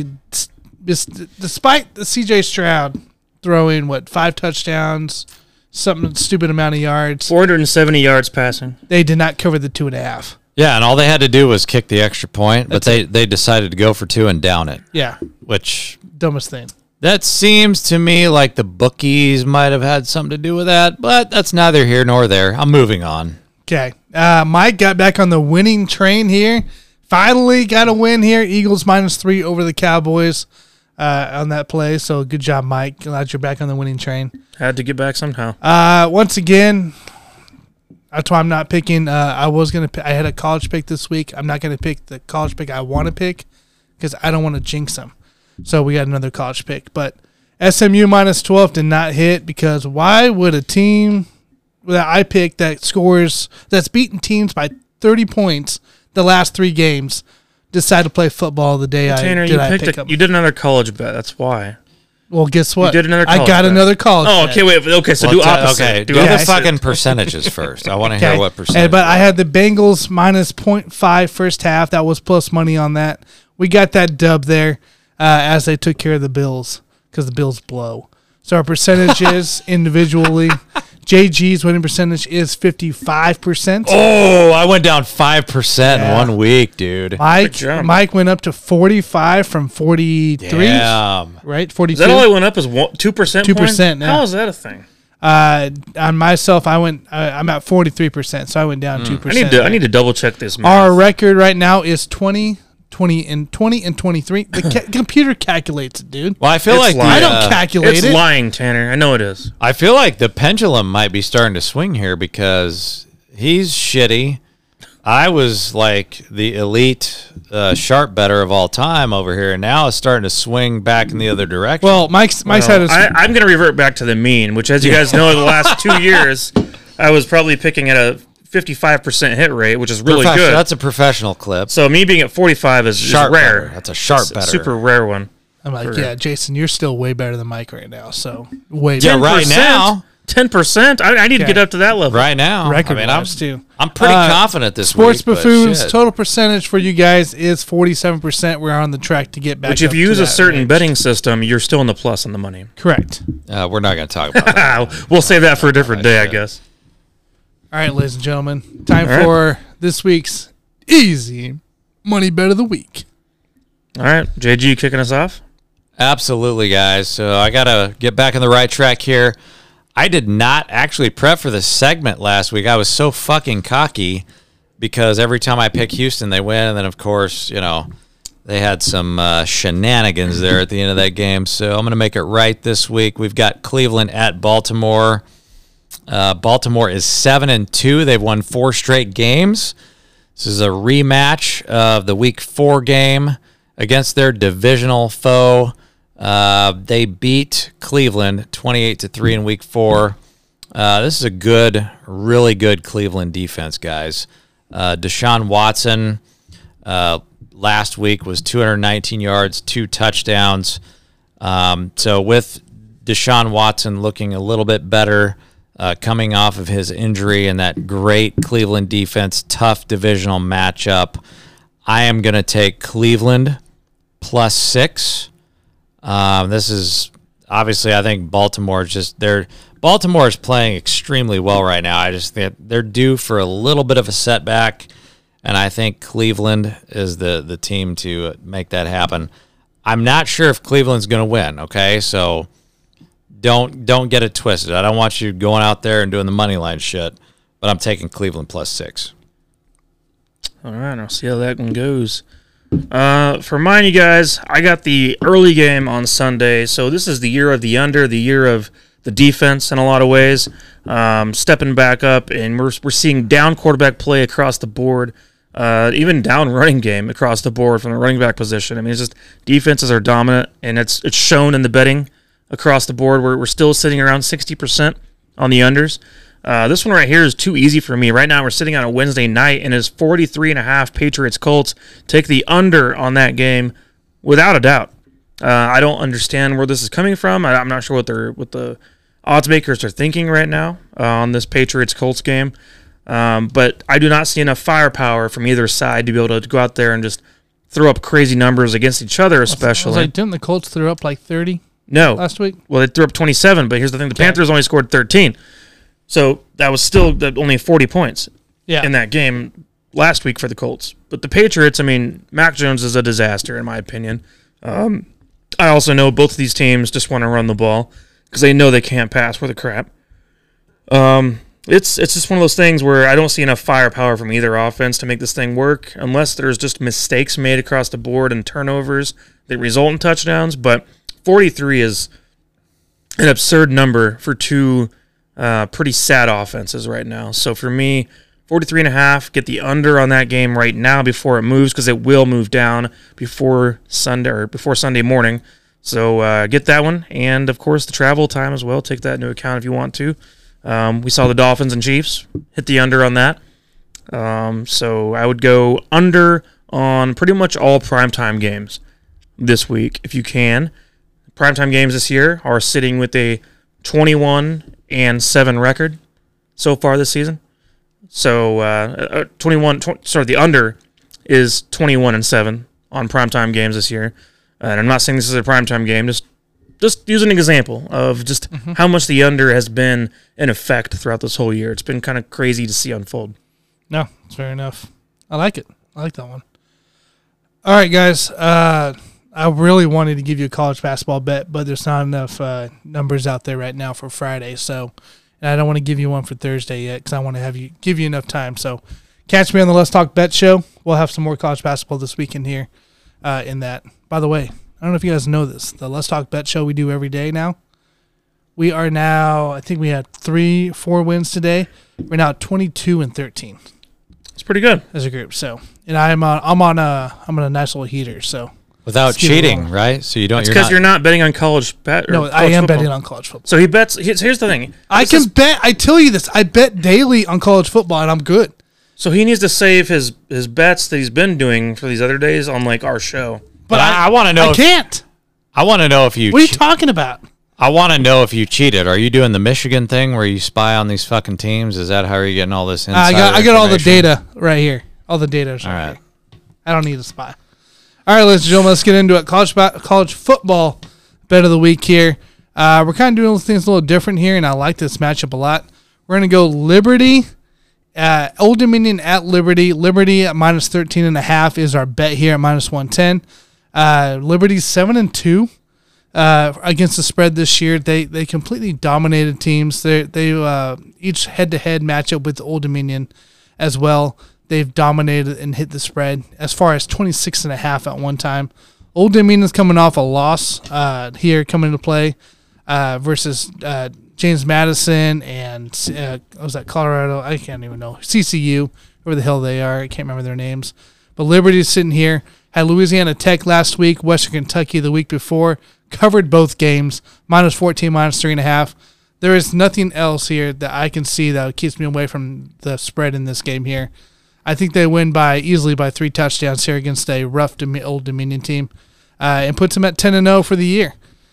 despite the CJ Stroud throwing 5 touchdowns, something stupid amount of yards, 470 yards passing. they did not cover the 2.5. Yeah, and all they had to do was kick the extra point, but they decided to go for 2 and down it. Yeah, Which dumbest thing. that seems to me like the bookies might have had something to do with that, but that's neither here nor there. I'm moving on. Okay, Mike got back on the winning train here. Finally got a win here. Eagles -3 over the Cowboys on that play. So good job, Mike. Glad you're back on the winning train. Had to get back somehow. Once again, that's why I'm not picking. I had a college pick this week. I'm not gonna pick the college pick I want to pick because I don't want to jinx them. So we got another college pick, but SMU -12 did not hit because why would a team that I picked that's beaten teams by 30 points the last 3 games decide to play football the day Tanner, I pick them? you did another college bet. That's why. Well, guess what? You did another I college got bet. another college. Oh, bet. okay, wait. Okay, so do opposite. Okay, do do the opposite. fucking percentages first. I want to hear Okay. what percentage. But I had the Bengals -0.5 first half. That was plus money on that. We got that dub there as they took care of the Bills because the Bills blow. So our percentages individually, JG's winning percentage is 55%. Oh, I went down 5% in 1 week, dude. job. Mike went up to 45 from 43, Damn. right? 42. Is that all I went up is 2%? 2%, yeah. How is that a thing? On myself, I'm at 43%, so I went down 2%. I need to double check this. Our Math. record right now is 20 and 23. The computer calculates it, dude. Well, I feel It's like lying. I don't calculate It's it. lying, Tanner. I know it is. I feel like the pendulum might be starting to swing here because he's shitty. I was like the elite sharp better of all time over here, and now it's starting to swing back in the other direction. Well, Mike's had his. I'm going to revert back to the mean, which, as you guys know, the last 2 years, I was probably picking at a 55% hit rate, which is really good. That's a professional clip. So me being at 45 is Sharp rare. better. That's a sharp It's a better. super rare one. I'm like, yeah, Jason, you're still way better than Mike right now. So way Yeah, better. right now. 10%. I need to Okay. get up to that level. Right now. Record I mean, wise, too. I'm pretty confident this Sports week. but Buffoons shit. total percentage for you guys is 47%. We're on the track to get back. Which, if up you to use a that certain range. betting system, you're still in the plus on the money. Correct. We're not going to talk about that. We'll save that for a different day, I guess. All right, ladies and gentlemen, time All right. for this week's easy money bet of the week. All right, JG, you kicking us off? Absolutely, guys. So I got to get back on the right track here. I did not actually prep for this segment last week. I was so fucking cocky because every time I pick Houston, they win. And then, of course, they had some shenanigans there at the end of that game. So I'm going to make it right this week. We've got Cleveland at Baltimore. Baltimore is 7-2. They've won 4 straight games. This is a rematch of the Week 4 game against their divisional foe. They beat Cleveland 28-3 in Week 4. This is a really good Cleveland defense, guys. Deshaun Watson last week was 219 yards, 2 touchdowns. So with Deshaun Watson looking a little bit better, coming off of his injury and that great Cleveland defense, tough divisional matchup, I am going to take Cleveland +6. This is obviously, I think Baltimore is playing extremely well right now. I just think they're due for a little bit of a setback, and I think Cleveland is the team to make that happen. I'm not sure if Cleveland's going to win. Okay, so don't get it twisted. I don't want you going out there and doing the money line shit, but I'm taking Cleveland +6. All right, I'll see how that one goes. For mine, you guys, I got the early game on Sunday. So this is the year of the under, the year of the defense in a lot of ways. Stepping back up, and we're seeing down quarterback play across the board, even down running game across the board from the running back position. I mean, it's just defenses are dominant, and it's shown in the betting across the board. We're still sitting around 60% on the unders. This one right here is too easy for me. Right now, we're sitting on a Wednesday night, and it's 43.5 Patriots-Colts. Take the under on that game without a doubt. I don't understand where this is coming from. I'm not sure what the odds makers are thinking right now on this Patriots-Colts game. But I do not see enough firepower from either side to be able to go out there and just throw up crazy numbers against each other, especially. I was like, didn't the Colts throw up like 30 last week? Well, they threw up 27, but here's the thing. The Panthers only scored 13. So that was still only 40 points in that game last week for the Colts. But the Patriots, I mean, Mac Jones is a disaster, in my opinion. I also know both of these teams just want to run the ball because they know they can't pass worth a crap. It's just one of those things where I don't see enough firepower from either offense to make this thing work unless there's just mistakes made across the board and turnovers that result in touchdowns. But 43 is an absurd number for two pretty sad offenses right now. So for me, 43.5, get the under on that game right now before it moves because it will move down before Sunday morning. So get that one. And, of course, the travel time as well. Take that into account if you want to. We saw the Dolphins and Chiefs hit the under on that. So I would go under on pretty much all primetime games this week if you can. Primetime games this year are sitting with a 21-7 record so far this season. So the under is 21-7 on primetime games this year. And I'm not saying this is a primetime game, just use an example of just how much the under has been in effect throughout this whole year. It's been kind of crazy to see unfold. No, it's fair enough. I like it. I like that one. All right, guys. I really wanted to give you a college basketball bet, but there's not enough numbers out there right now for Friday. So, and I don't want to give you one for Thursday yet because I want to give you enough time. So, catch me on the Let's Talk Bet show. We'll have some more college basketball this weekend here in that. By the way, I don't know if you guys know this. The Let's Talk Bet show we do every day now. We are now, I think we had 3-4 wins today. We're now 22-13. It's pretty good as a group. So, and I'm on a nice little heater. So without cheating, right? So you don't. It's because you're not betting on college bet. No, I am betting on college football. So he bets. Here's the thing. I bet. I tell you this. I bet daily on college football, and I'm good. So he needs to save his bets that he's been doing for these other days on like our show. But I want to know. I can't. I want to know if you. What are you talking about? I want to know if you cheated. Are you doing the Michigan thing where you spy on these fucking teams? Is that how you're getting all this insider I got all the data right here. All the data is right here. I don't need to spy. All right, ladies and gentlemen, let's get into it. College football bet of the week here. We're kind of doing things a little different here, and I like this matchup a lot. We're going to go Liberty, Old Dominion at Liberty. Liberty at minus 13.5 is our bet here at minus 110. Liberty's 7-2 against the spread this year. They completely dominated teams. They each head-to-head matchup with Old Dominion as well. They've dominated and hit the spread as far as 26.5 at one time. Old Dominion's coming off a loss here coming into play versus James Madison and was that Colorado? I can't even know. CCU, whoever the hell they are. I can't remember their names. But Liberty's sitting here. Had Louisiana Tech last week, Western Kentucky the week before. Covered both games, minus 14, minus 3.5. There is nothing else here that I can see that keeps me away from the spread in this game here. I think they win easily by 3 touchdowns here against a rough Old Dominion team and puts them at 10-0 for the year.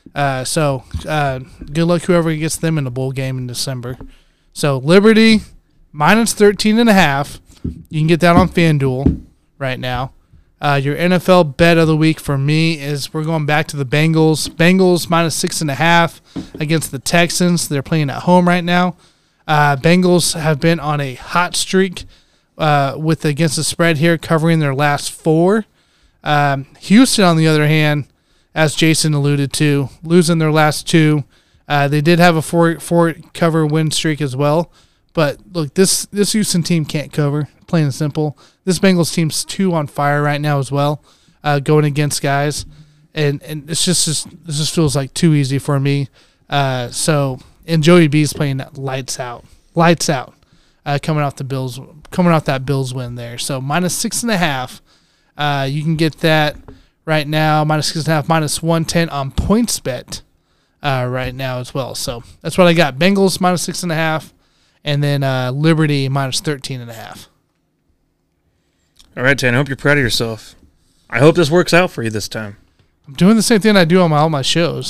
So good luck whoever gets them in the bowl game in December. So Liberty, minus 13.5. You can get that on FanDuel right now. Your NFL bet of the week for me is we're going back to the Bengals. Bengals minus 6.5 against the Texans. They're playing at home right now. Bengals have been on a hot streak against the spread here, covering their last 4. Houston, on the other hand, as Jason alluded to, losing their last 2. They did have a 4 cover win streak as well. But look, this Houston team can't cover, plain and simple. This Bengals team's too on fire right now as well, going against guys, and this just feels like too easy for me. And Joey B's playing lights out, coming off that Bills win there. So minus 6.5, you can get that right now. Minus 6.5, minus 110 on PointsBet right now as well. So that's what I got. Bengals minus 6.5. And then Liberty minus 13.5. All right, Dan, I hope you're proud of yourself. I hope this works out for you this time. I'm doing the same thing I do on all my shows.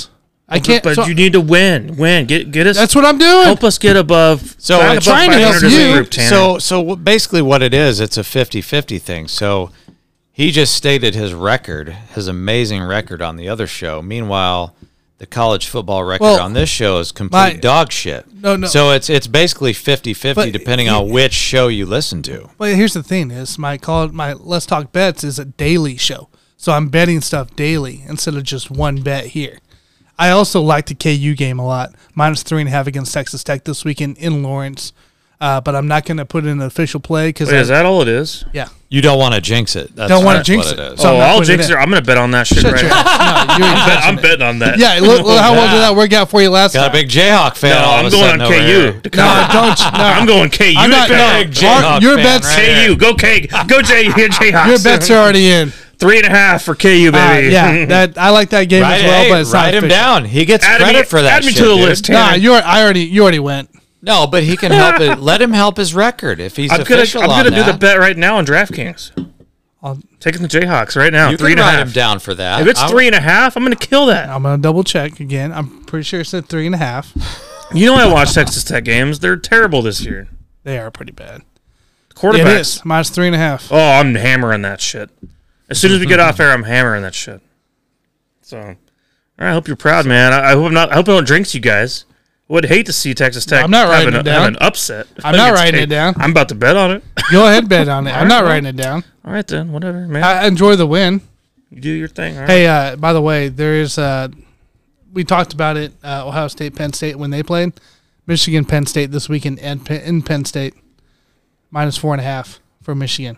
I can't. But so you need to win. Get us. that's what I'm doing. Help us get above. So back I'm above trying to help 500 as a you. group, Tanner. So basically what it is, it's a 50-50 thing. So he just stated his record, his amazing record on the other show. Meanwhile, the college football record on this show is complete dog shit. No. So it's basically 50-50 But depending on which show you listen to. But here's the thing: is my Let's Talk Bets is a daily show, so I'm betting stuff daily instead of just one bet here. I also like the KU game a lot. -3.5 against Texas Tech this weekend in Lawrence, but I'm not going to put in an official play because Wait, is that all it is? yeah. You don't want to jinx it. That's Don't want to that's jinx what it. is. So I'm not I'll putting it jinx in. it. I'm going to bet on that shit Shut right your now. ass. No, you ain't I'm touching it. betting on that. Yeah, look how well did that work out for you last Got a time? big Jayhawk fan. No, all I'm of a going sudden on over KU. here. to No, cover. don't. No, I'm going KU. I'm not. big Jayhawk Your fan bets. right here. KU. Go K. Go Jayhawks. Your bets are already in. 3.5 for KU, baby. Yeah, that I like that game Write, as well, hey, but it's not write him official. down. He gets Add credit me, for that add me shit, to the dude. list, Nah, Tanner. you already went. No, but he can help it. Let him help his record if he's I'm official on gonna do that. the bet right now on DraftKings. I'll- Taking the Jayhawks right now. You Three can and a write half. him down for that. If it's 3.5, I'm gonna kill that. I'm gonna double check again. I'm pretty sure it said 3.5. You know I watch Texas Tech games. They're terrible this year. They are pretty bad. Quarterbacks. It is -3.5. Oh, I'm hammering that shit. As soon as we get off air, I'm hammering that shit. So, all right, I hope you're proud, man. I hope I don't jinx you guys. Would hate to see Texas Tech I'm not writing have it down. have an upset. I'm not against writing K. it down. I'm about to bet on it. Go ahead, bet on it. I'm not writing it down. All right, then. Whatever, man. I enjoy the win. You do your thing. All right. Hey, by the way, there is. We talked about it. Ohio State, Penn State when they played. Michigan, Penn State this weekend in Penn State. -4.5 for Michigan.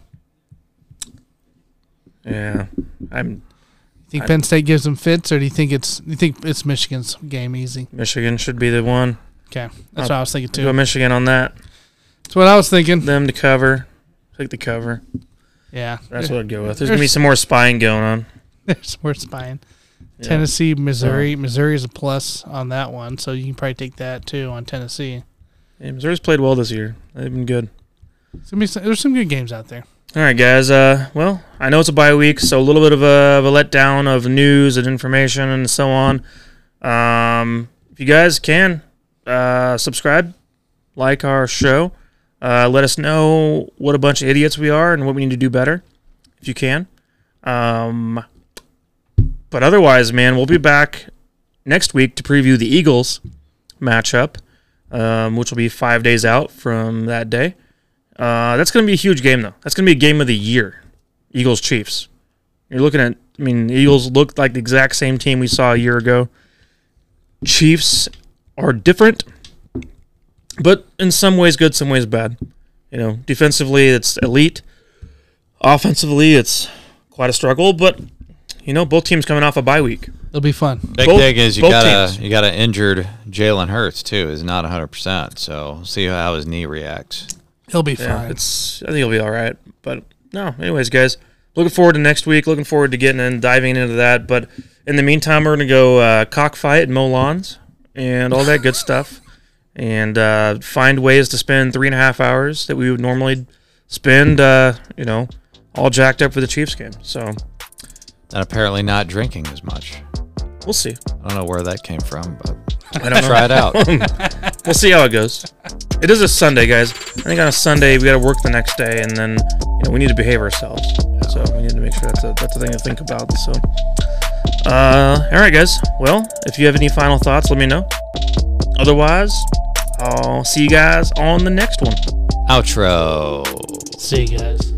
Yeah. Think Penn State gives them fits, or do you think it's Michigan's game easy? Michigan should be the one. Okay, that's what I was thinking Go too. Michigan on that. That's what I was thinking. Them to cover. Take the cover. Yeah, That's what I'd go with. There's going to be some more spying going on. There's more spying. Yeah. Tennessee, Missouri. Missouri is a plus on that one, so you can probably take that too on Tennessee. Yeah, Missouri's played well this year. They've been good. There's some good games out there. All right, guys. Well, I know it's a bye week, so a little bit of a letdown of news and information and so on. If you guys can, subscribe, like our show. Let us know what a bunch of idiots we are and what we need to do better, if you can. But otherwise, man, we'll be back next week to preview the Eagles matchup, which will be 5 days out from that day. That's going to be a huge game, though. That's going to be a game of the year, Eagles-Chiefs. You're looking at, Eagles looked like the exact same team we saw a year ago. Chiefs are different, but in some ways good, some ways bad. Defensively, it's elite. Offensively, it's quite a struggle, but, both teams coming off a bye week. It'll be fun. Big Both- thing is you both got teams. an injured Jalen Hurts too. Is not 100%. So see how his knee reacts. He'll be Yeah, fine. I think it'll be all right. But no, anyways, guys, looking forward to next week. Looking forward to getting and diving into that. But in the meantime, we're gonna go cockfight and mow lawns and all that good stuff, and find ways to spend 3.5 hours that we would normally spend, all jacked up for the Chiefs game. So And apparently not drinking as much. we'll see. I don't know where that came from, but I don't know. try it out. We'll see how it goes. It is a Sunday, guys. I think on a Sunday we got to work the next day, and then we need to behave ourselves. So we need to make sure that's a thing to think about. So, all right, guys. Well, if you have any final thoughts, let me know. Otherwise, I'll see you guys on the next one. Outro. See you guys.